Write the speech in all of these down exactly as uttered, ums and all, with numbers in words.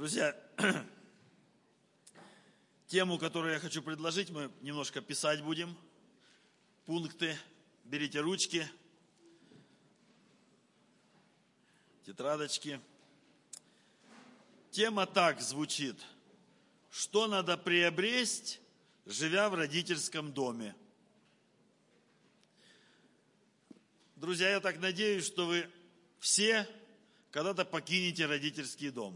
Друзья, тему, которую я хочу предложить, мы немножко писать будем. Пункты. Берите ручки, тетрадочки. Тема так звучит. Что надо приобрести, живя в родительском доме? Друзья, я так надеюсь, что вы все когда-то покинете родительский дом.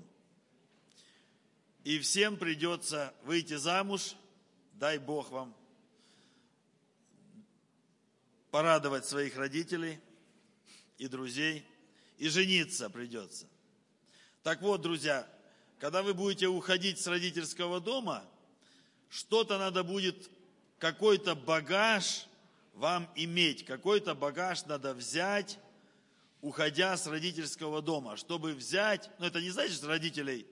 И всем придется выйти замуж, дай Бог вам, порадовать своих родителей и друзей, и жениться придется. Так вот, друзья, когда вы будете уходить с родительского дома, что-то надо будет, какой-то багаж вам иметь, какой-то багаж надо взять, уходя с родительского дома, чтобы взять, ну это не значит родителей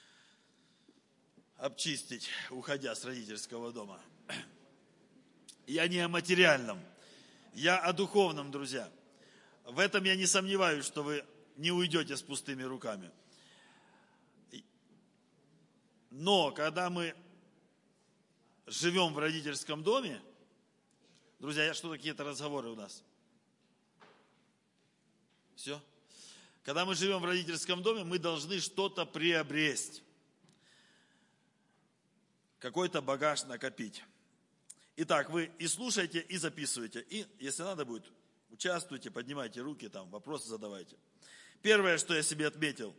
обчистить, уходя с родительского дома. Я не о материальном, я о духовном, друзья. В этом я не сомневаюсь, что вы не уйдете с пустыми руками. Но когда мы живем в родительском доме, друзья, что какие-то разговоры у нас? Все? Когда мы живем в родительском доме, мы должны что-то приобрести. Какой-то багаж накопить. Итак, вы и слушайте, и записывайте. И, если надо будет, участвуйте, поднимайте руки, там, вопросы задавайте. Первое, что я себе отметил.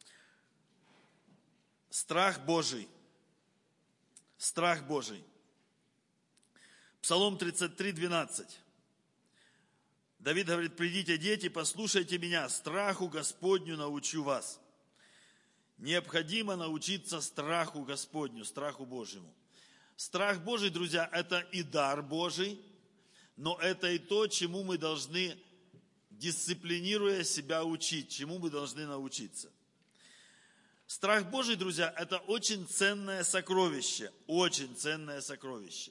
Страх Божий. Страх Божий. Псалом тридцать три, двенадцать. Давид говорит: придите, дети, послушайте меня, страху Господню научу вас. Необходимо научиться страху Господню, страху Божьему. Страх Божий, друзья, это и дар Божий, но это и то, чему мы должны, дисциплинируя себя, учить, чему мы должны научиться. Страх Божий, друзья, это очень ценное сокровище, очень ценное сокровище.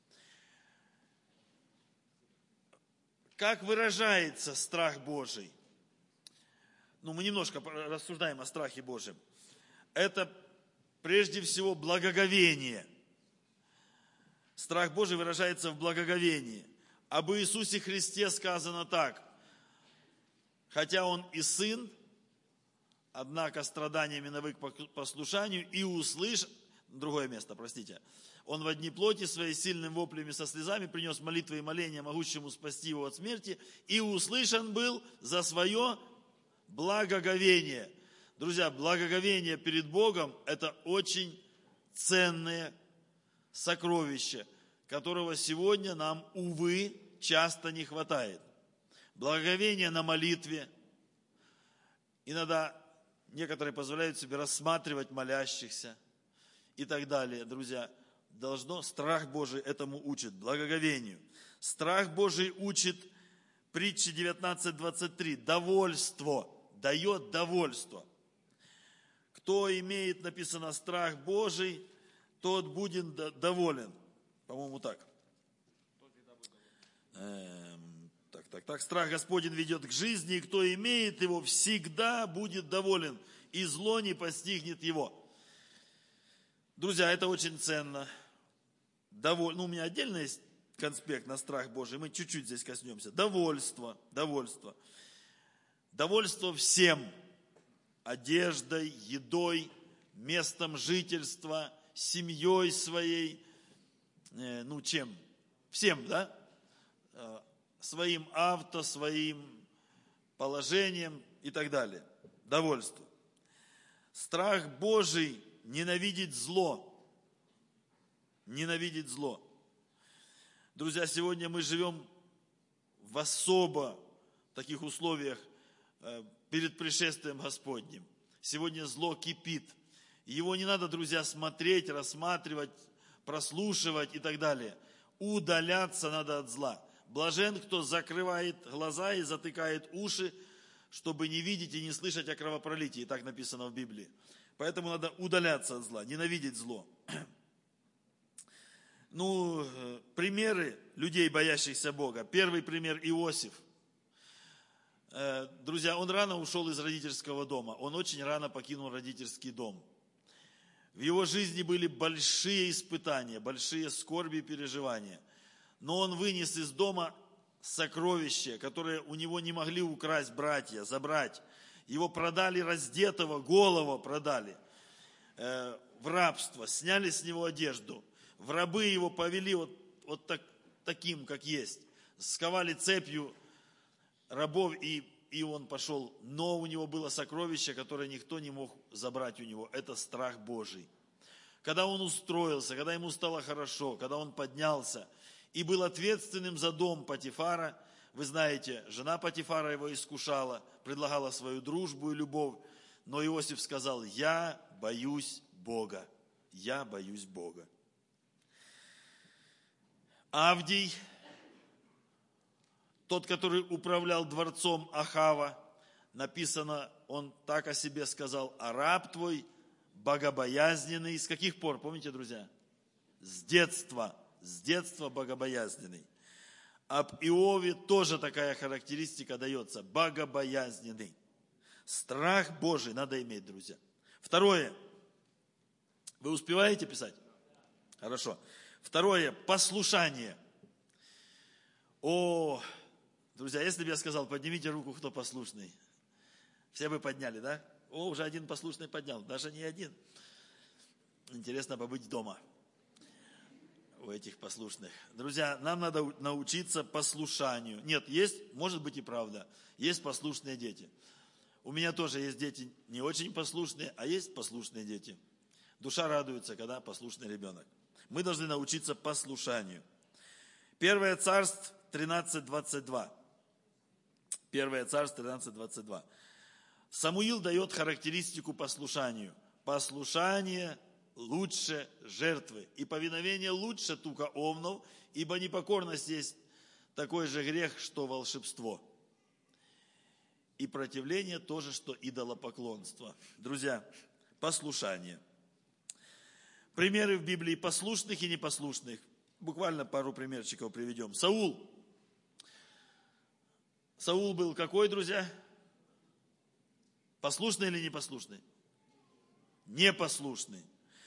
Как выражается страх Божий? Ну, мы немножко рассуждаем о страхе Божьем. Это прежде всего благоговение. Страх Божий выражается в благоговении. Об Иисусе Христе сказано так. Хотя Он и Сын, однако страданиями навык к послушанию, и услышал, другое место, простите, Он в одни плоти своей сильным воплями со слезами принес молитвы и моления могущему спасти его от смерти, и услышан был за свое благоговение. Друзья, благоговение перед Богом – это очень ценное сокровище, которого сегодня нам, увы, часто не хватает. Благоговение на молитве. Иногда некоторые позволяют себе рассматривать молящихся и так далее. Друзья, должно, страх Божий этому учит, благоговению. Страх Божий учит, притча девятнадцать двадцать три, довольство, дает довольство. Кто имеет, написано, страх Божий, тот будет доволен. По-моему, так. Эм, так, так, так. Страх Господень ведет к жизни, и кто имеет его, всегда будет доволен, и зло не постигнет его. Друзья, это очень ценно. Доволь... Ну, у меня отдельно есть конспект на страх Божий, мы чуть-чуть здесь коснемся. Довольство, довольство. Довольство всем. Одеждой, едой, местом жительства, семьей своей, э, ну чем? Всем, да? Э, своим авто, своим положением и так далее. Довольство. Страх Божий ненавидеть зло. Ненавидеть зло. Друзья, сегодня мы живем в особо таких условиях э, перед пришествием Господним. Сегодня зло кипит. Его не надо, друзья, смотреть, рассматривать, прослушивать и так далее. Удаляться надо от зла. Блажен, кто закрывает глаза и затыкает уши, чтобы не видеть и не слышать о кровопролитии. Так написано в Библии. Поэтому надо удаляться от зла, ненавидеть зло. Ну, примеры людей, боящихся Бога. Первый пример — Иосиф. Друзья, он рано ушел из родительского дома. Он очень рано покинул родительский дом. В его жизни были большие испытания, большие скорби и переживания. Но он вынес из дома сокровища, которые у него не могли украсть братья, забрать. Его продали раздетого, голого продали э, в рабство, сняли с него одежду. В рабы его повели вот, вот так, таким, как есть. Сковали цепью рабов, и, и он пошел. Но у него было сокровище, которое никто не мог забрать у него. Это страх Божий. Когда он устроился, когда ему стало хорошо, когда он поднялся и был ответственным за дом Потифара, вы знаете, жена Потифара его искушала, предлагала свою дружбу и любовь, но Иосиф сказал: я боюсь Бога, я боюсь Бога. Авдий, тот, который управлял дворцом Ахава, написано, он так о себе сказал: а раб твой богобоязненный. С каких пор, помните, друзья? С детства, с детства богобоязненный. Об Иове тоже такая характеристика дается: богобоязненный. Страх Божий надо иметь, друзья. Второе. Вы успеваете писать? Хорошо. Второе. Послушание. О, друзья, если бы я сказал: поднимите руку, кто послушный, все бы подняли, да? О, уже один послушный поднял, даже не один. Интересно побыть дома у этих послушных. Друзья, нам надо научиться послушанию. Нет, есть, может быть и правда, есть послушные дети. У меня тоже есть дети не очень послушные, а есть послушные дети. Душа радуется, когда послушный ребенок. Мы должны научиться послушанию. Первое Царств тринадцать двадцать два. Первое Царств тринадцать двадцать два. Самуил дает характеристику послушанию. Послушание лучше жертвы, и повиновение лучше тука овнов, ибо непокорность есть такой же грех, что волшебство. И противление тоже, что идолопоклонство. Друзья, послушание. Примеры в Библии послушных и непослушных. Буквально пару примерчиков приведем. Саул. Саул был какой, друзья? Послушный или непослушный? Непослушный.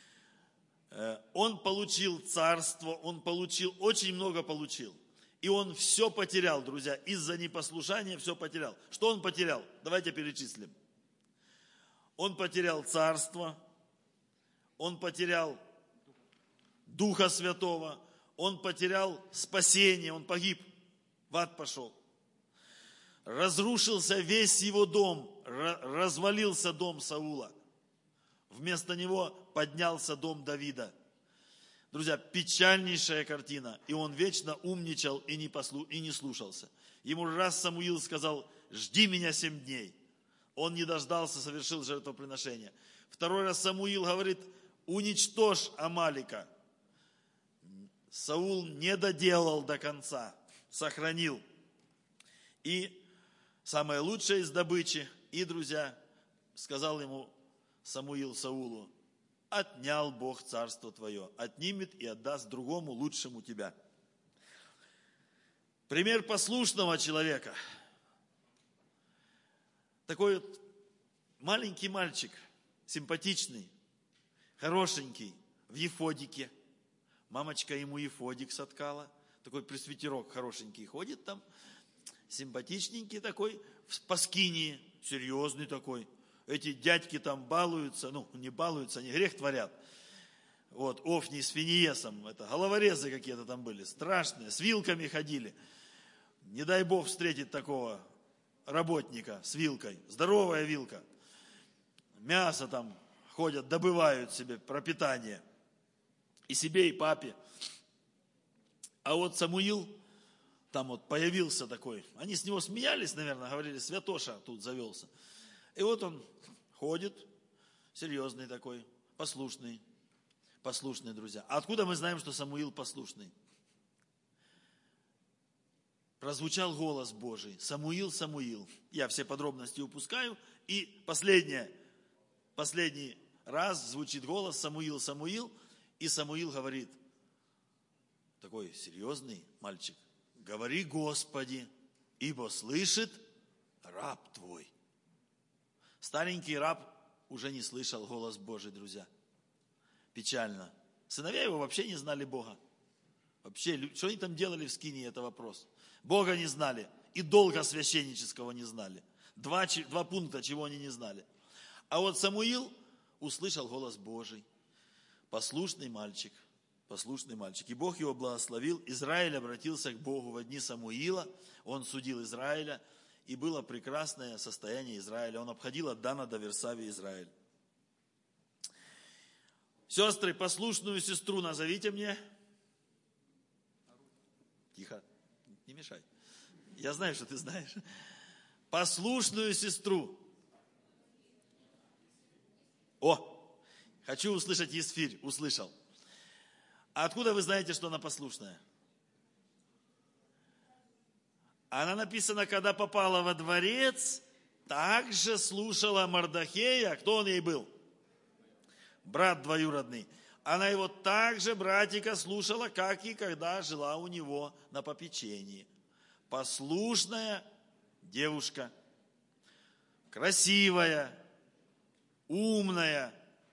Он получил царство, он получил, очень много получил. И он все потерял, друзья, из-за непослушания все потерял. Что он потерял? Давайте перечислим. Он потерял царство, он потерял Духа Святого, он потерял спасение, он погиб, в ад пошел. Разрушился весь его дом, развалился дом Саула. Вместо него поднялся дом Давида. Друзья, печальнейшая картина. И он вечно умничал и не, послу... и не слушался. Ему раз Самуил сказал: жди меня семь дней. Он не дождался, совершил жертвоприношение. Второй раз Самуил говорит: уничтожь Амалика. Саул не доделал до конца, сохранил. И самое лучшее из добычи, и, друзья, сказал ему Самуил Саулу: отнял Бог царство твое, отнимет и отдаст другому, лучшему тебя. Пример послушного человека. Такой вот маленький мальчик, симпатичный, хорошенький, в ефодике. Мамочка ему ефодик соткала. Такой пресвитерок хорошенький ходит там, симпатичненький такой, в паскинии, серьезный такой. Эти дядьки там балуются, ну, не балуются, они грех творят. Вот, Офни с Финиесом, это головорезы какие-то там были, страшные, с вилками ходили. Не дай Бог встретить такого работника с вилкой, здоровая вилка. Мясо там ходят, добывают себе пропитание. И себе, и папе. А вот Самуил, там вот появился такой, они с него смеялись, наверное, говорили: святоша тут завелся. И вот он ходит, серьезный такой, послушный, послушный, друзья. А откуда мы знаем, что Самуил послушный? Прозвучал голос Божий: Самуил, Самуил. Я все подробности упускаю. И последнее, последний раз звучит голос: Самуил, Самуил. И Самуил говорит, такой серьезный мальчик: говори, Господи, ибо слышит раб твой. Старенький раб уже не слышал голос Божий, друзья. Печально. Сыновья его вообще не знали Бога. Вообще, что они там делали в скинии, это вопрос. Бога не знали. И долга священнического не знали. Два, два пункта, чего они не знали. А вот Самуил услышал голос Божий. Послушный мальчик. Послушный мальчик. И Бог его благословил. Израиль обратился к Богу в дни Самуила. Он судил Израиля. И было прекрасное состояние Израиля. Он обходил от Дана до Версавии Израиль. Сестры, послушную сестру назовите мне. Тихо, не мешай. Я знаю, что ты знаешь. Послушную сестру. О, хочу услышать Есфирь. Услышал. А откуда вы знаете, что она послушная? Она написана, когда попала во дворец, также слушала Мардохея. Кто он ей был? Брат двоюродный. Она его также, братика, слушала, как и когда жила у него на попечении. Послушная девушка, красивая, умная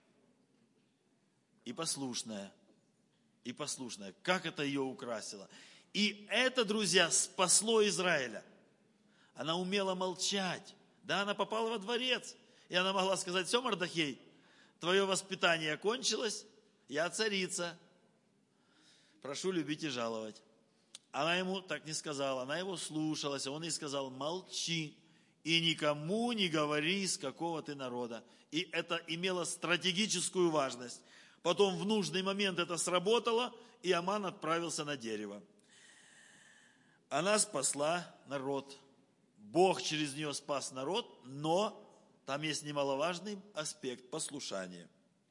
и послушная. И послушная. Как это ее украсило. И это, друзья, спасло Израиля. Она умела молчать. Да, она попала во дворец. И она могла сказать: все, Мардохей, твое воспитание кончилось, я царица. Прошу любить и жаловать. Она ему так не сказала, она его слушалась, а он ей сказал: молчи и никому не говори, из какого ты народа. И это имело стратегическую важность. Потом в нужный момент это сработало, и Аман отправился на дерево. Она спасла народ. Бог через нее спас народ, но там есть немаловажный аспект послушания.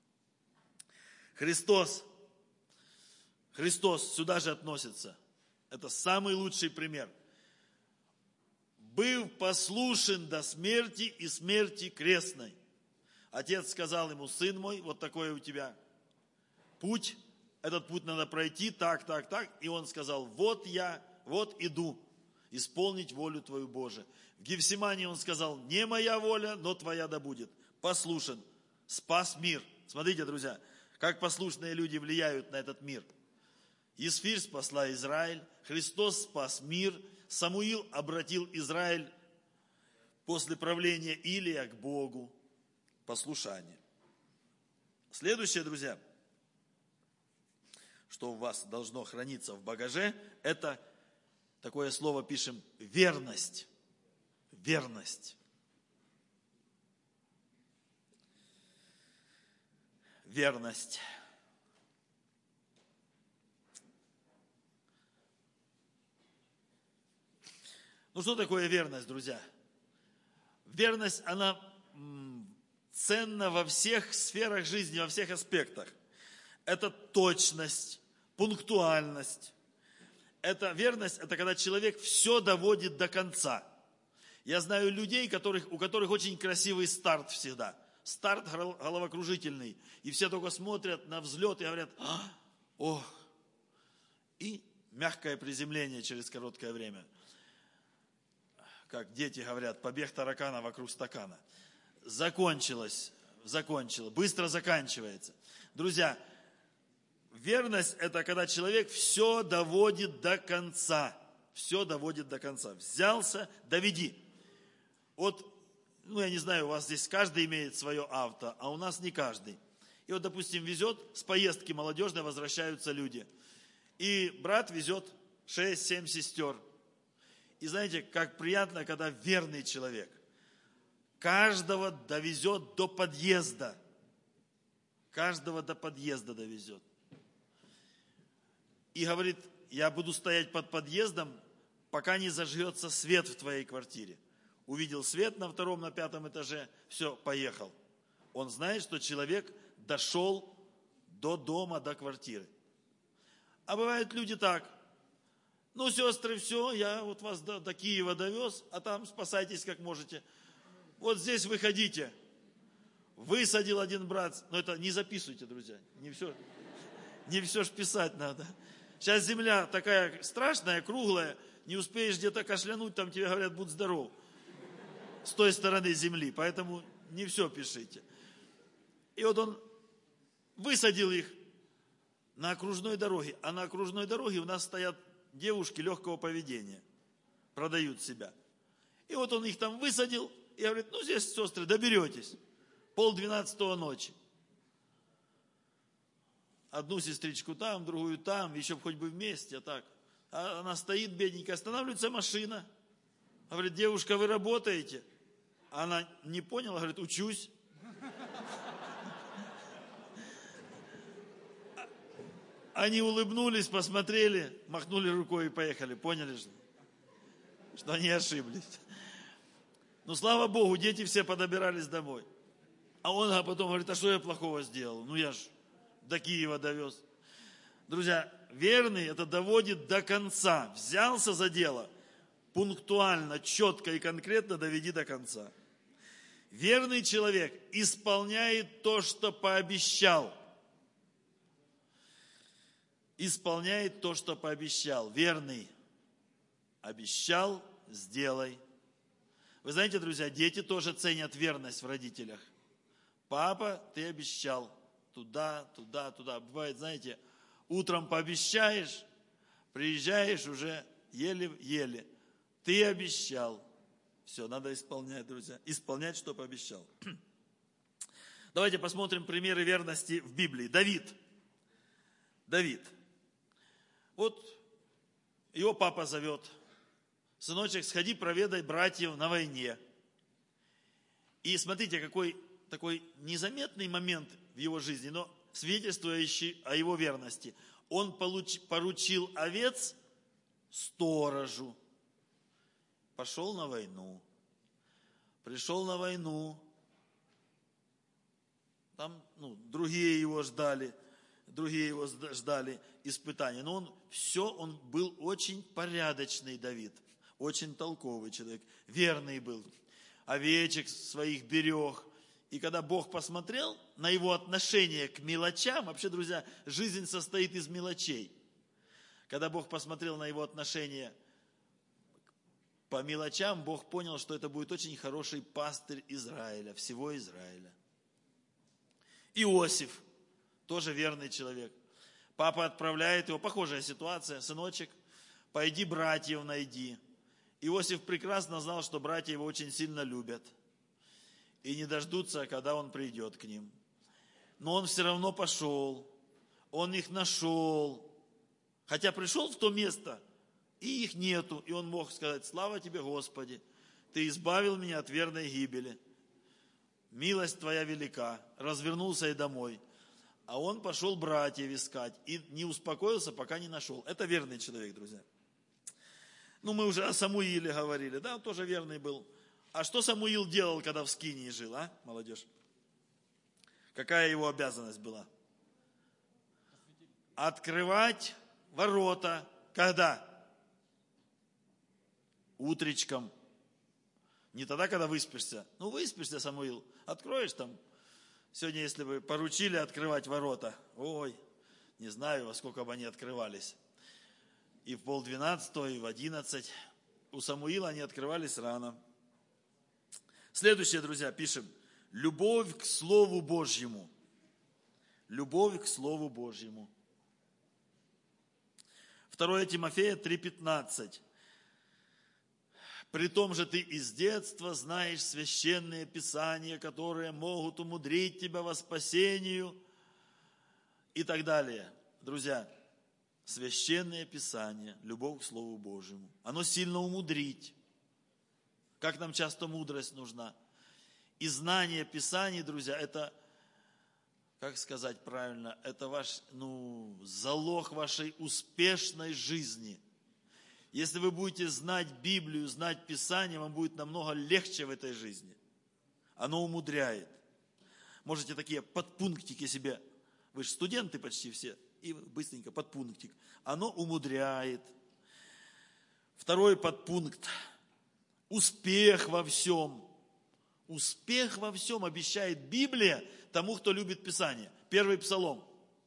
Христос, Христос сюда же относится. Это самый лучший пример. Был послушен до смерти и смерти крестной. Отец сказал ему: сын мой, вот такой у тебя путь, этот путь надо пройти, так, так, так. И он сказал: вот я, вот иду исполнить волю твою, Боже. В Гефсимании он сказал: не моя воля, но твоя да будет. Послушен, спас мир. Смотрите, друзья, как послушные люди влияют на этот мир. Есфирь спасла Израиль, Христос спас мир, Самуил обратил Израиль после правления Илия к Богу. Послушание. Следующее, друзья, что у вас должно храниться в багаже, это такое слово пишем: верность. Верность. Верность. Ну, что такое верность, друзья? Верность, она ценна во всех сферах жизни, во всех аспектах. Это точность, пунктуальность. Это верность, это когда человек все доводит до конца. Я знаю людей, которых, у которых очень красивый старт всегда. Старт головокружительный. И все только смотрят на взлет и говорят: ох. И мягкое приземление через короткое время. Как дети говорят: побег таракана вокруг стакана. Закончилось, закончилось, быстро заканчивается. Друзья, верность – это когда человек все доводит до конца. Все доводит до конца. Взялся, доведи. Вот, ну я не знаю, у вас здесь каждый имеет свое авто, а у нас не каждый. И вот, допустим, везет, с поездки молодежной возвращаются люди. И брат везет шесть-семь сестер. И знаете, как приятно, когда верный человек каждого довезет до подъезда. Каждого до подъезда довезет. И говорит: я буду стоять под подъездом, пока не зажжется свет в твоей квартире. Увидел свет на втором, на пятом этаже, все, поехал. Он знает, что человек дошел до дома, до квартиры. А бывают люди так: ну, сестры, все, я вот вас до, до Киева довез, а там спасайтесь как можете. Вот здесь выходите. Высадил один брат. Но это не записывайте, друзья. Не все, не все ж писать надо. Сейчас земля такая страшная, круглая. Не успеешь где-то кашлянуть, там тебе говорят: будь здоров. С той стороны земли. Поэтому не все пишите. И вот он высадил их на окружной дороге. А на окружной дороге у нас стоят девушки легкого поведения, продают себя. И вот он их там высадил, и говорит, ну здесь, сестры, доберетесь. Пол двенадцатого ночи. Одну сестричку там, другую там, еще хоть бы вместе, а так. А она стоит, бедненькая, останавливается машина. Говорит, девушка, вы работаете? Она не поняла, говорит, учусь. Они улыбнулись, посмотрели, махнули рукой и поехали. Поняли, что, что они ошиблись. Ну, слава Богу, дети все подобирались домой. А он а потом говорит, а что я плохого сделал? Ну, я ж до Киева довез. Друзья, верный это доводит до конца. Взялся за дело, пунктуально, четко и конкретно доведи до конца. Верный человек исполняет то, что пообещал. Исполняет то, что пообещал. Верный. Обещал, сделай. Вы знаете, друзья, дети тоже ценят верность в родителях. Папа, ты обещал. Туда, туда, туда. Бывает, знаете, утром пообещаешь, приезжаешь уже еле-еле. Ты обещал. Все, надо исполнять, друзья. Исполнять, что пообещал. Давайте посмотрим примеры верности в Библии. Давид. Давид. Вот его папа зовет. Сыночек, сходи, проведай братьев на войне. И смотрите, какой такой незаметный момент в его жизни, но свидетельствующий о его верности. Он получ, поручил овец сторожу. Пошел на войну. Пришел на войну. Там ну, другие его ждали. Другие его ждали испытания. Но он все, он был очень порядочный Давид. Очень толковый человек. Верный был. Овечек своих берег. И когда Бог посмотрел на его отношение к мелочам, вообще, друзья, жизнь состоит из мелочей. Когда Бог посмотрел на его отношение по мелочам, Бог понял, что это будет очень хороший пастырь Израиля, всего Израиля. Иосиф, тоже верный человек. Папа отправляет его, похожая ситуация, сыночек, пойди братьев найди. Иосиф прекрасно знал, что братья его очень сильно любят. И не дождутся, когда он придет к ним. Но он все равно пошел. Он их нашел. Хотя пришел в то место, и их нету. И он мог сказать, слава тебе, Господи, ты избавил меня от верной гибели. Милость твоя велика. Развернулся и домой. А он пошел братьев искать. И не успокоился, пока не нашел. Это верный человек, друзья. Ну, мы уже о Самуиле говорили. Да, он тоже верный был. А что Самуил делал, когда в Скинии жил, а, молодежь? Какая его обязанность была? Открывать ворота. Когда? Утречком. Не тогда, когда выспишься. Ну, выспишься, Самуил. Откроешь там. Сегодня, если бы поручили открывать ворота, ой, не знаю, во сколько бы они открывались. И в полдвенадцатого, и в одиннадцать. У Самуила они открывались рано. Следующее, друзья, пишем. Любовь к Слову Божьему. Любовь к Слову Божьему. второе Тимофея три пятнадцать. При том же ты из детства знаешь священные писания, которые могут умудрить тебя во спасению и так далее. Друзья, священное писание, любовь к Слову Божьему, оно сильно умудрить. Как нам часто мудрость нужна. И знание Писаний, друзья, это, как сказать правильно, это ваш, ну, залог вашей успешной жизни. Если вы будете знать Библию, знать Писание, вам будет намного легче в этой жизни. Оно умудряет. Можете такие подпунктики себе, вы же студенты почти все, и быстренько подпунктик. Оно умудряет. Второй подпункт. Успех во всем. Успех во всем обещает Библия тому, кто любит Писание. Первый Псалом.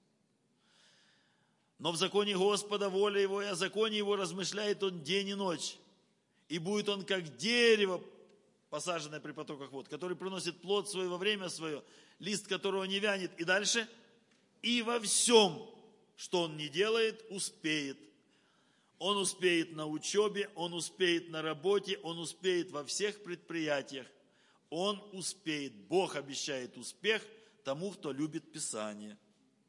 Но в законе Господа воля Его, и о законе Его размышляет Он день и ночь. И будет он как дерево, посаженное при потоках вод, который приносит плод свой во время свое, лист которого не вянет. И дальше и во всем, что он не делает, успеет. Он успеет на учебе, он успеет на работе, он успеет во всех предприятиях. Он успеет. Бог обещает успех тому, кто любит Писание.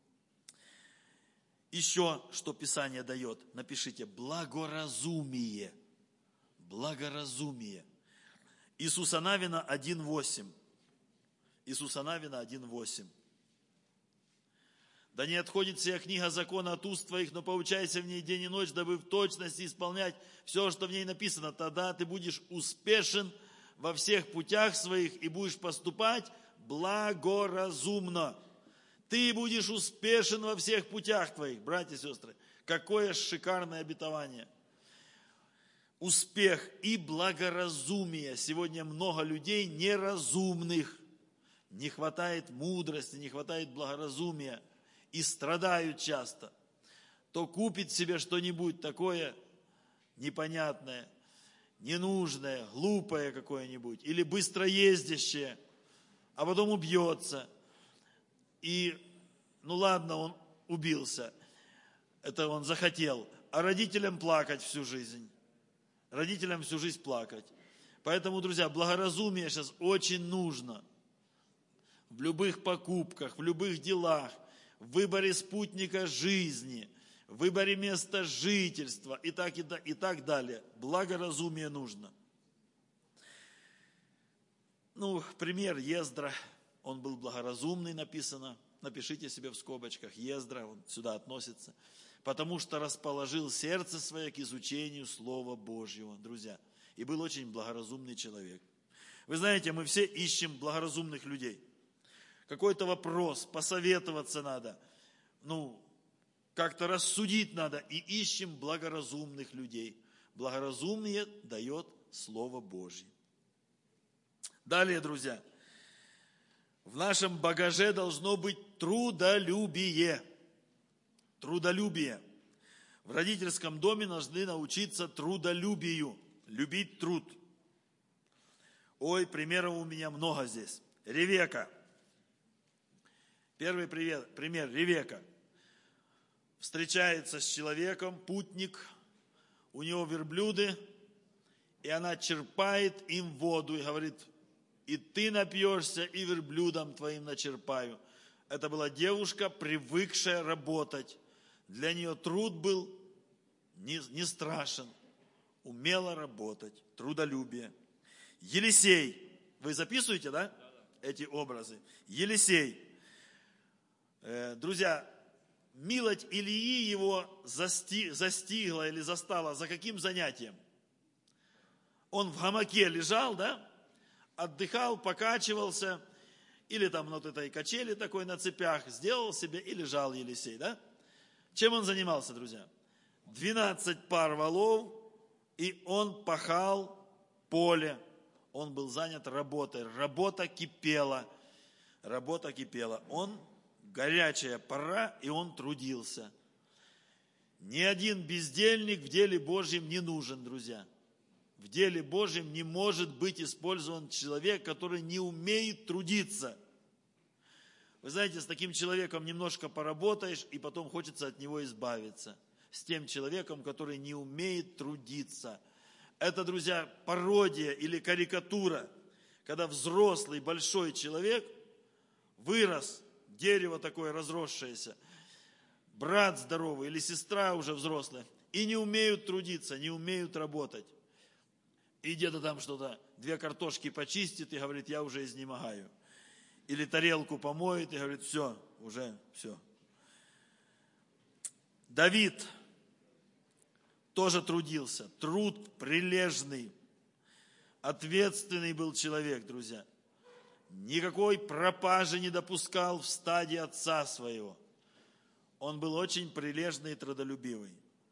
Еще что Писание дает, напишите: благоразумие. Благоразумие. Иисуса Навина один восемь. Иисуса Навина один восемь. Да не отходит сия книга закона от уст твоих, но поучайся в ней день и ночь, дабы в точности исполнять все, что в ней написано. Тогда ты будешь успешен во всех путях своих и будешь поступать благоразумно. Ты будешь успешен во всех путях твоих, братья и сестры. Какое шикарное обетование. Успех и благоразумие. Сегодня много людей неразумных. Не хватает мудрости, не хватает благоразумия. И страдают часто. То купит себе что-нибудь такое непонятное, ненужное, глупое какое-нибудь, или быстро ездящее, а потом убьется. И, ну ладно, он убился, это он захотел, а родителям плакать всю жизнь. Родителям всю жизнь плакать. Поэтому, друзья, благоразумие сейчас очень нужно. В любых покупках, в любых делах, в выборе спутника жизни, в выборе места жительства и так, и, да, и так далее. Благоразумие нужно. Ну, пример Ездра. Он был благоразумный, написано. Напишите себе в скобочках. Ездра, он сюда относится. Потому что расположил сердце свое к изучению Слова Божьего, друзья. И был очень благоразумный человек. Вы знаете, мы все ищем благоразумных людей. Какой-то вопрос, посоветоваться надо, ну, как-то рассудить надо, и ищем благоразумных людей. Благоразумие дает Слово Божье. Далее, друзья, в нашем багаже должно быть трудолюбие. Трудолюбие. В родительском доме должны научиться трудолюбию, любить труд. Ой, примеров у меня много здесь. Ревека. Первый пример, пример, Ревека. Встречается с человеком, путник, у него верблюды, и она черпает им воду и говорит: и ты напьешься, и верблюдам твоим начерпаю. Это была девушка, привыкшая работать. Для нее труд был не, не страшен, умела работать, трудолюбие. Елисей, вы записываете, да, эти образы? Елисей. Друзья, милость Илии его засти, застигла или застала за каким занятием? Он в гамаке лежал, да? Отдыхал, покачивался, или там на вот этой качели такой на цепях, сделал себе и лежал Елисей, да? Чем он занимался, друзья? двенадцать пар валов, и он пахал поле. Он был занят работой. Работа кипела. Работа кипела. Он горячая пора, и он трудился. Ни один бездельник в деле Божьем не нужен, друзья. В деле Божьем не может быть использован человек, который не умеет трудиться. Вы знаете, с таким человеком немножко поработаешь, и потом хочется от него избавиться. С тем человеком, который не умеет трудиться. Это, друзья, пародия или карикатура, когда взрослый, большой человек вырос, дерево такое разросшееся, брат здоровый или сестра уже взрослая, и не умеют трудиться, не умеют работать. И где-то там что-то, две картошки почистит и говорит: я уже изнемогаю. Или тарелку помоет и говорит: все, уже все. Давид тоже трудился. Труд прилежный, ответственный был человек, друзья. Никакой пропажи не допускал в стаде отца своего. Он был очень прилежный и трудолюбивый.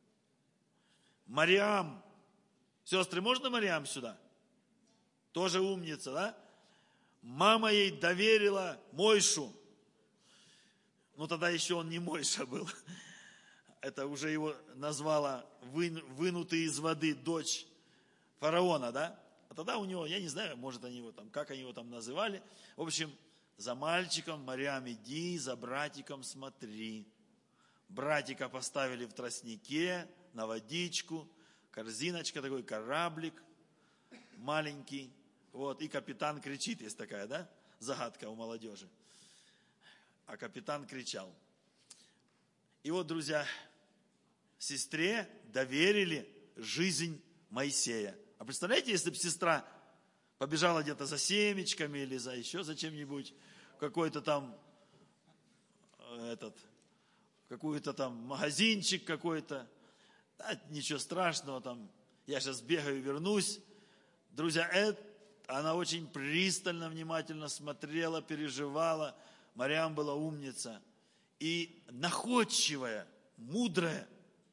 Мариам. Сестры, можно Мариам сюда? Тоже умница, да? Мама ей доверила Мойшу. Ну, тогда еще он не Мойша был. Это уже его назвала вынутый из воды дочь фараона, да? А тогда у него, я не знаю, может, они его там, как они его там называли. В общем, За мальчиком, Марьям, иди, за братиком смотри. Братика поставили в тростнике, на водичку, корзиночка, такой кораблик маленький. Вот, и капитан кричит, есть такая, да, загадка у молодежи. А капитан кричал. И вот, друзья, сестре доверили жизнь Моисея. А представляете, если бы сестра побежала где-то за семечками или за еще за чем-нибудь, какой-то там, этот, какой-то там магазинчик какой-то, да, ничего страшного, там, я сейчас бегаю, вернусь. Друзья, это, она очень пристально, внимательно смотрела, переживала. Марьям была умница и находчивая, мудрая.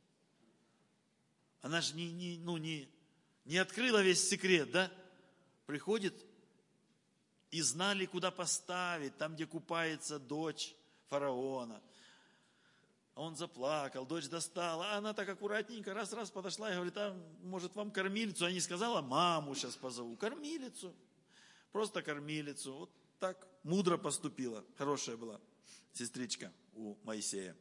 Она же не, не, ну, не, не открыла весь секрет, да? Приходит и знали, куда поставить, там, где купается дочь фараона. Он заплакал, дочь достала, а она так аккуратненько раз-раз подошла и говорит, а может вам кормилицу? А не сказала, маму сейчас позову, кормилицу, просто кормилицу. Вот так мудро поступила, хорошая была сестричка у Моисея.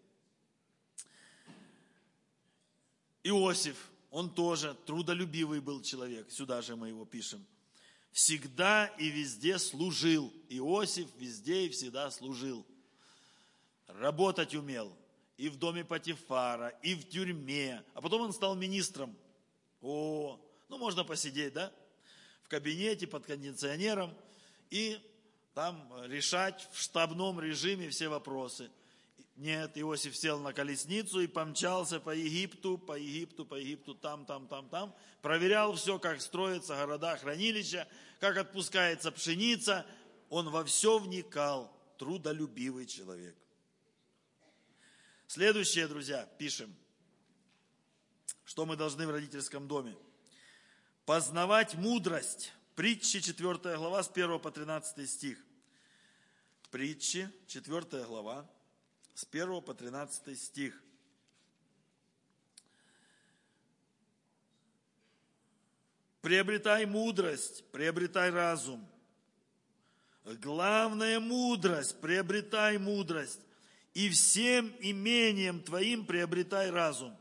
Иосиф, он тоже трудолюбивый был человек, сюда же мы его пишем. Всегда и везде служил. Иосиф везде и всегда служил. Работать умел. И в доме Потифара, и в тюрьме. А потом он стал министром. О, ну можно посидеть, да? В кабинете под кондиционером. И там решать в штабном режиме все вопросы. Нет, Иосиф сел на колесницу и помчался по Египту, по Египту, по Египту, там, там, там, там. Проверял все, как строятся города, хранилища, как отпускается пшеница. Он во все вникал, трудолюбивый человек. Следующее, друзья, пишем, что мы должны в родительском доме. Познавать мудрость. Притчи, четвёртая глава, с первого по тринадцатый стих. Притчи, четвёртая глава, с первого по тринадцатый стих. Приобретай мудрость, приобретай разум. Главная мудрость, приобретай мудрость. И всем имением твоим приобретай разум.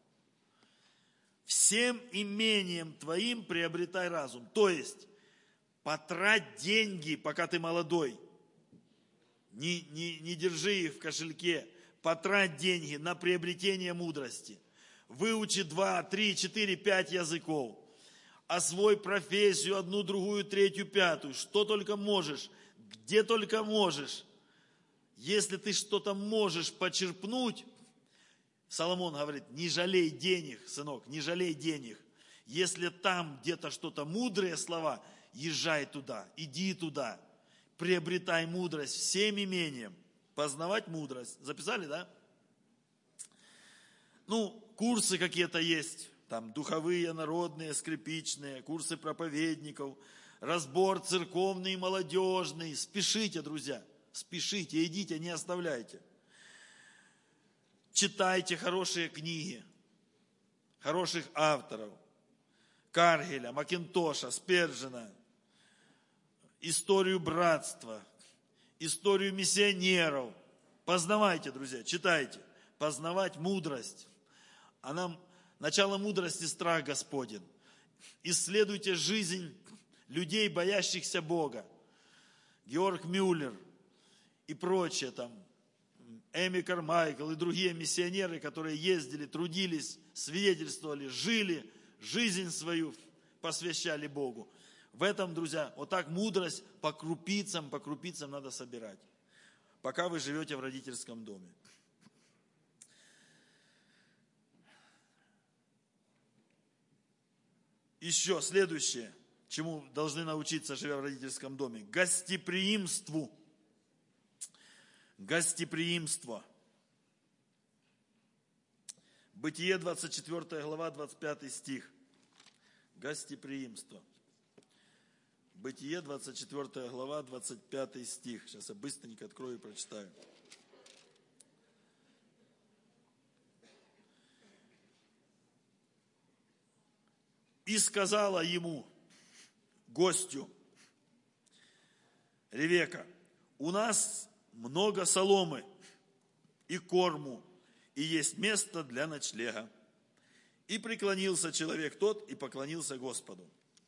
Всем имением твоим приобретай разум. То есть, потрать деньги, пока ты молодой. Не, не, не держи их в кошельке. Потрать деньги на приобретение мудрости. Выучи два, три, четыре, пять языков. Освой профессию, одну, другую, третью, пятую. Что только можешь, где только можешь. Если ты что-то можешь почерпнуть, Соломон говорит, не жалей денег, сынок, не жалей денег. Если там где-то что-то мудрые слова, езжай туда, иди туда, приобретай мудрость всем имением, познавать мудрость. Записали, да? Ну, курсы какие-то есть, там духовые, народные, скрипичные, курсы проповедников, разбор церковный, молодежный. Спешите, друзья. Спешите, идите, не оставляйте. Читайте хорошие книги, хороших авторов. Каргеля, Макинтоша, Спержина. Историю братства, историю миссионеров. Познавайте, друзья, читайте. Познавать мудрость. А нам начало мудрости страх Господень. Исследуйте жизнь людей, боящихся Бога. Георг Мюллер и прочие там, Эми Кармайкл и другие миссионеры, которые ездили, трудились, свидетельствовали, жили, жизнь свою посвящали Богу. В этом, друзья, вот так мудрость по крупицам, по крупицам надо собирать, пока вы живете в родительском доме. Еще следующее, чему должны научиться, живя в родительском доме. Гостеприимству. Гостеприимство. Бытие, двадцать четвёртая глава, двадцать пятый стих. Гостеприимство. Бытие, двадцать четвёртая глава, двадцать пятый стих. Сейчас я быстренько открою и прочитаю. И сказала ему, гостю, Ревека, у нас много соломы и корму, и есть место для ночлега. И преклонился человек тот и поклонился Господу.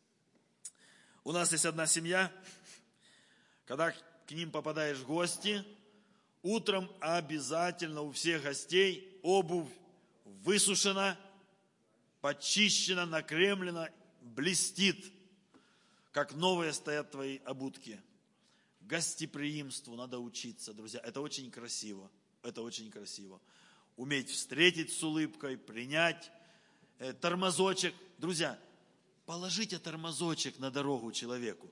У нас есть одна семья, когда к ним попадаешь в гости, утром обязательно у всех гостей обувь высушена, почищена, накремлена, блестит, как новые стоят твои обутки. Гостеприимству надо учиться, друзья. Это очень красиво. Это очень красиво. Уметь встретить с улыбкой, принять э, тормозочек. Друзья, положите тормозочек на дорогу человеку.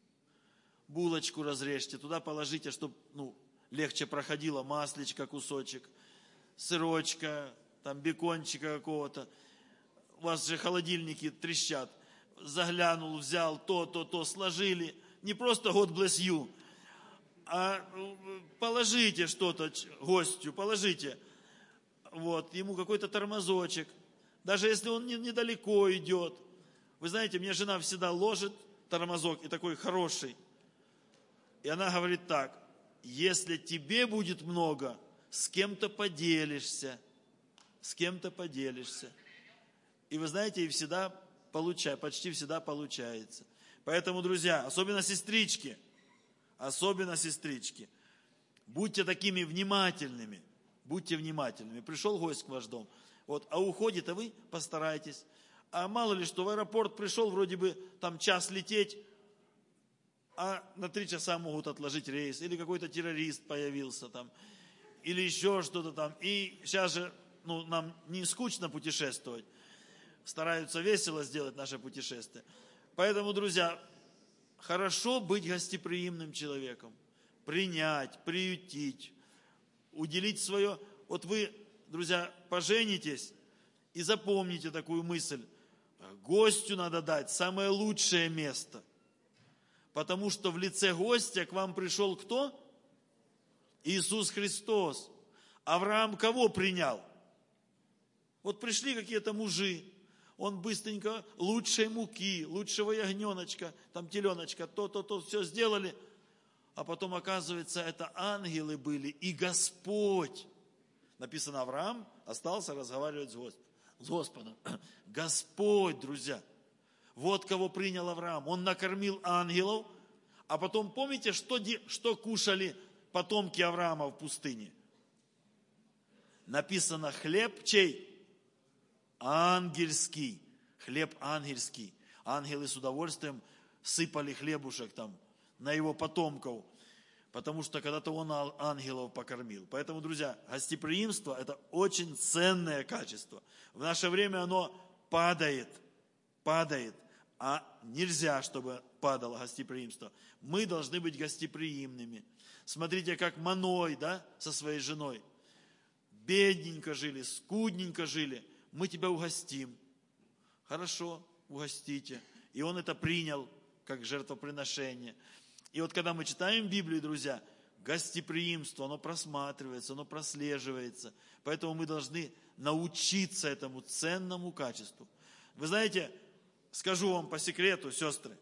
Булочку разрежьте, туда положите, чтобы ну, легче проходило, маслечко, кусочек, сырочка, там бекончика какого-то. У вас же холодильники трещат. Заглянул, взял то, то, то, сложили. Не просто God bless you, а положите что-то гостю, положите. Вот, ему какой-то тормозочек. Даже если он недалеко идет. Вы знаете, мне жена всегда ложит тормозок, и такой хороший. И она говорит так: если тебе будет много, с кем-то поделишься. С кем-то поделишься. И вы знаете, и всегда получается, почти всегда получается. Поэтому, друзья, особенно сестрички, особенно сестрички, будьте такими внимательными, будьте внимательными. Пришел гость в ваш дом, вот, а уходит, а вы постарайтесь. А мало ли что, в аэропорт пришел, вроде бы там час лететь, а на три часа могут отложить рейс, или какой-то террорист появился там, или еще что-то там. И сейчас же ну, нам не скучно путешествовать, стараются весело сделать наше путешествие. Поэтому, друзья, хорошо быть гостеприимным человеком, принять, приютить, уделить свое. Вот вы, друзья, поженитесь и запомните такую мысль: гостю надо дать самое лучшее место. Потому что в лице гостя к вам пришел кто? Иисус Христос. Авраам кого принял? Вот пришли какие-то мужи, он быстренько лучшей муки, лучшего ягненочка, там теленочка, то-то, то, все сделали. А потом, оказывается, это ангелы были и Господь. Написано, Авраам остался разговаривать с Господом. Господь, друзья. Вот кого принял Авраам. Он накормил ангелов. А потом, помните, что, что кушали потомки Авраама в пустыне? Написано, хлеб чей? Ангельский. Хлеб ангельский. Ангелы с удовольствием сыпали хлебушек там на его потомков. Потому что когда-то он ангелов покормил. Поэтому, друзья, гостеприимство – это очень ценное качество. В наше время оно падает. Падает. А нельзя, чтобы падало гостеприимство. Мы должны быть гостеприимными. Смотрите, как Маной, да, со своей женой. Бедненько жили, скудненько жили. Мы тебя угостим. Хорошо, угостите. И он это принял как жертвоприношение. И вот когда мы читаем Библию, друзья, гостеприимство, оно просматривается, оно прослеживается. Поэтому мы должны научиться этому ценному качеству. Вы знаете, скажу вам по секрету, сестры,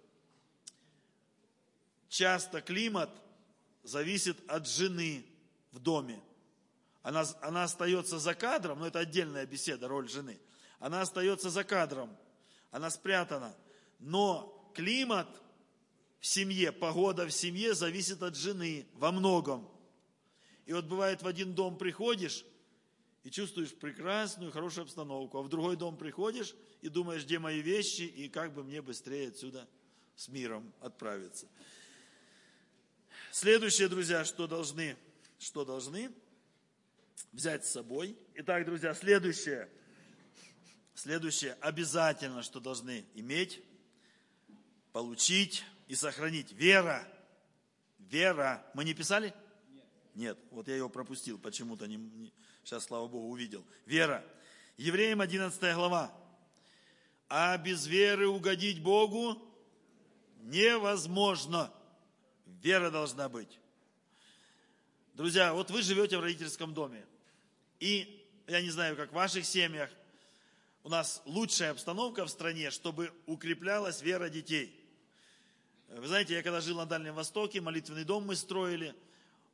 часто климат зависит от жены в доме. Она, она остается за кадром, но это отдельная беседа, роль жены. Она остается за кадром, она спрятана. Но климат в семье, погода в семье зависит от жены во многом. И вот бывает, в один дом приходишь и чувствуешь прекрасную, хорошую обстановку, а в другой дом приходишь и думаешь, где мои вещи, и как бы мне быстрее отсюда с миром отправиться. Следующее, друзья, что должны, что должны взять с собой. Итак, друзья, следующее, следующее обязательно, что должны иметь, получить и сохранить. Вера. Вера. Мы не писали? Нет. Нет. Вот я его пропустил, почему-то не, не, сейчас, слава Богу, увидел. Вера. Евреям одиннадцатая глава. А без веры угодить Богу невозможно. Вера должна быть. Друзья, вот вы живете в родительском доме. И я не знаю, как в ваших семьях, у нас лучшая обстановка в стране, чтобы укреплялась вера детей. Вы знаете, я когда жил на Дальнем Востоке, молитвенный дом мы строили,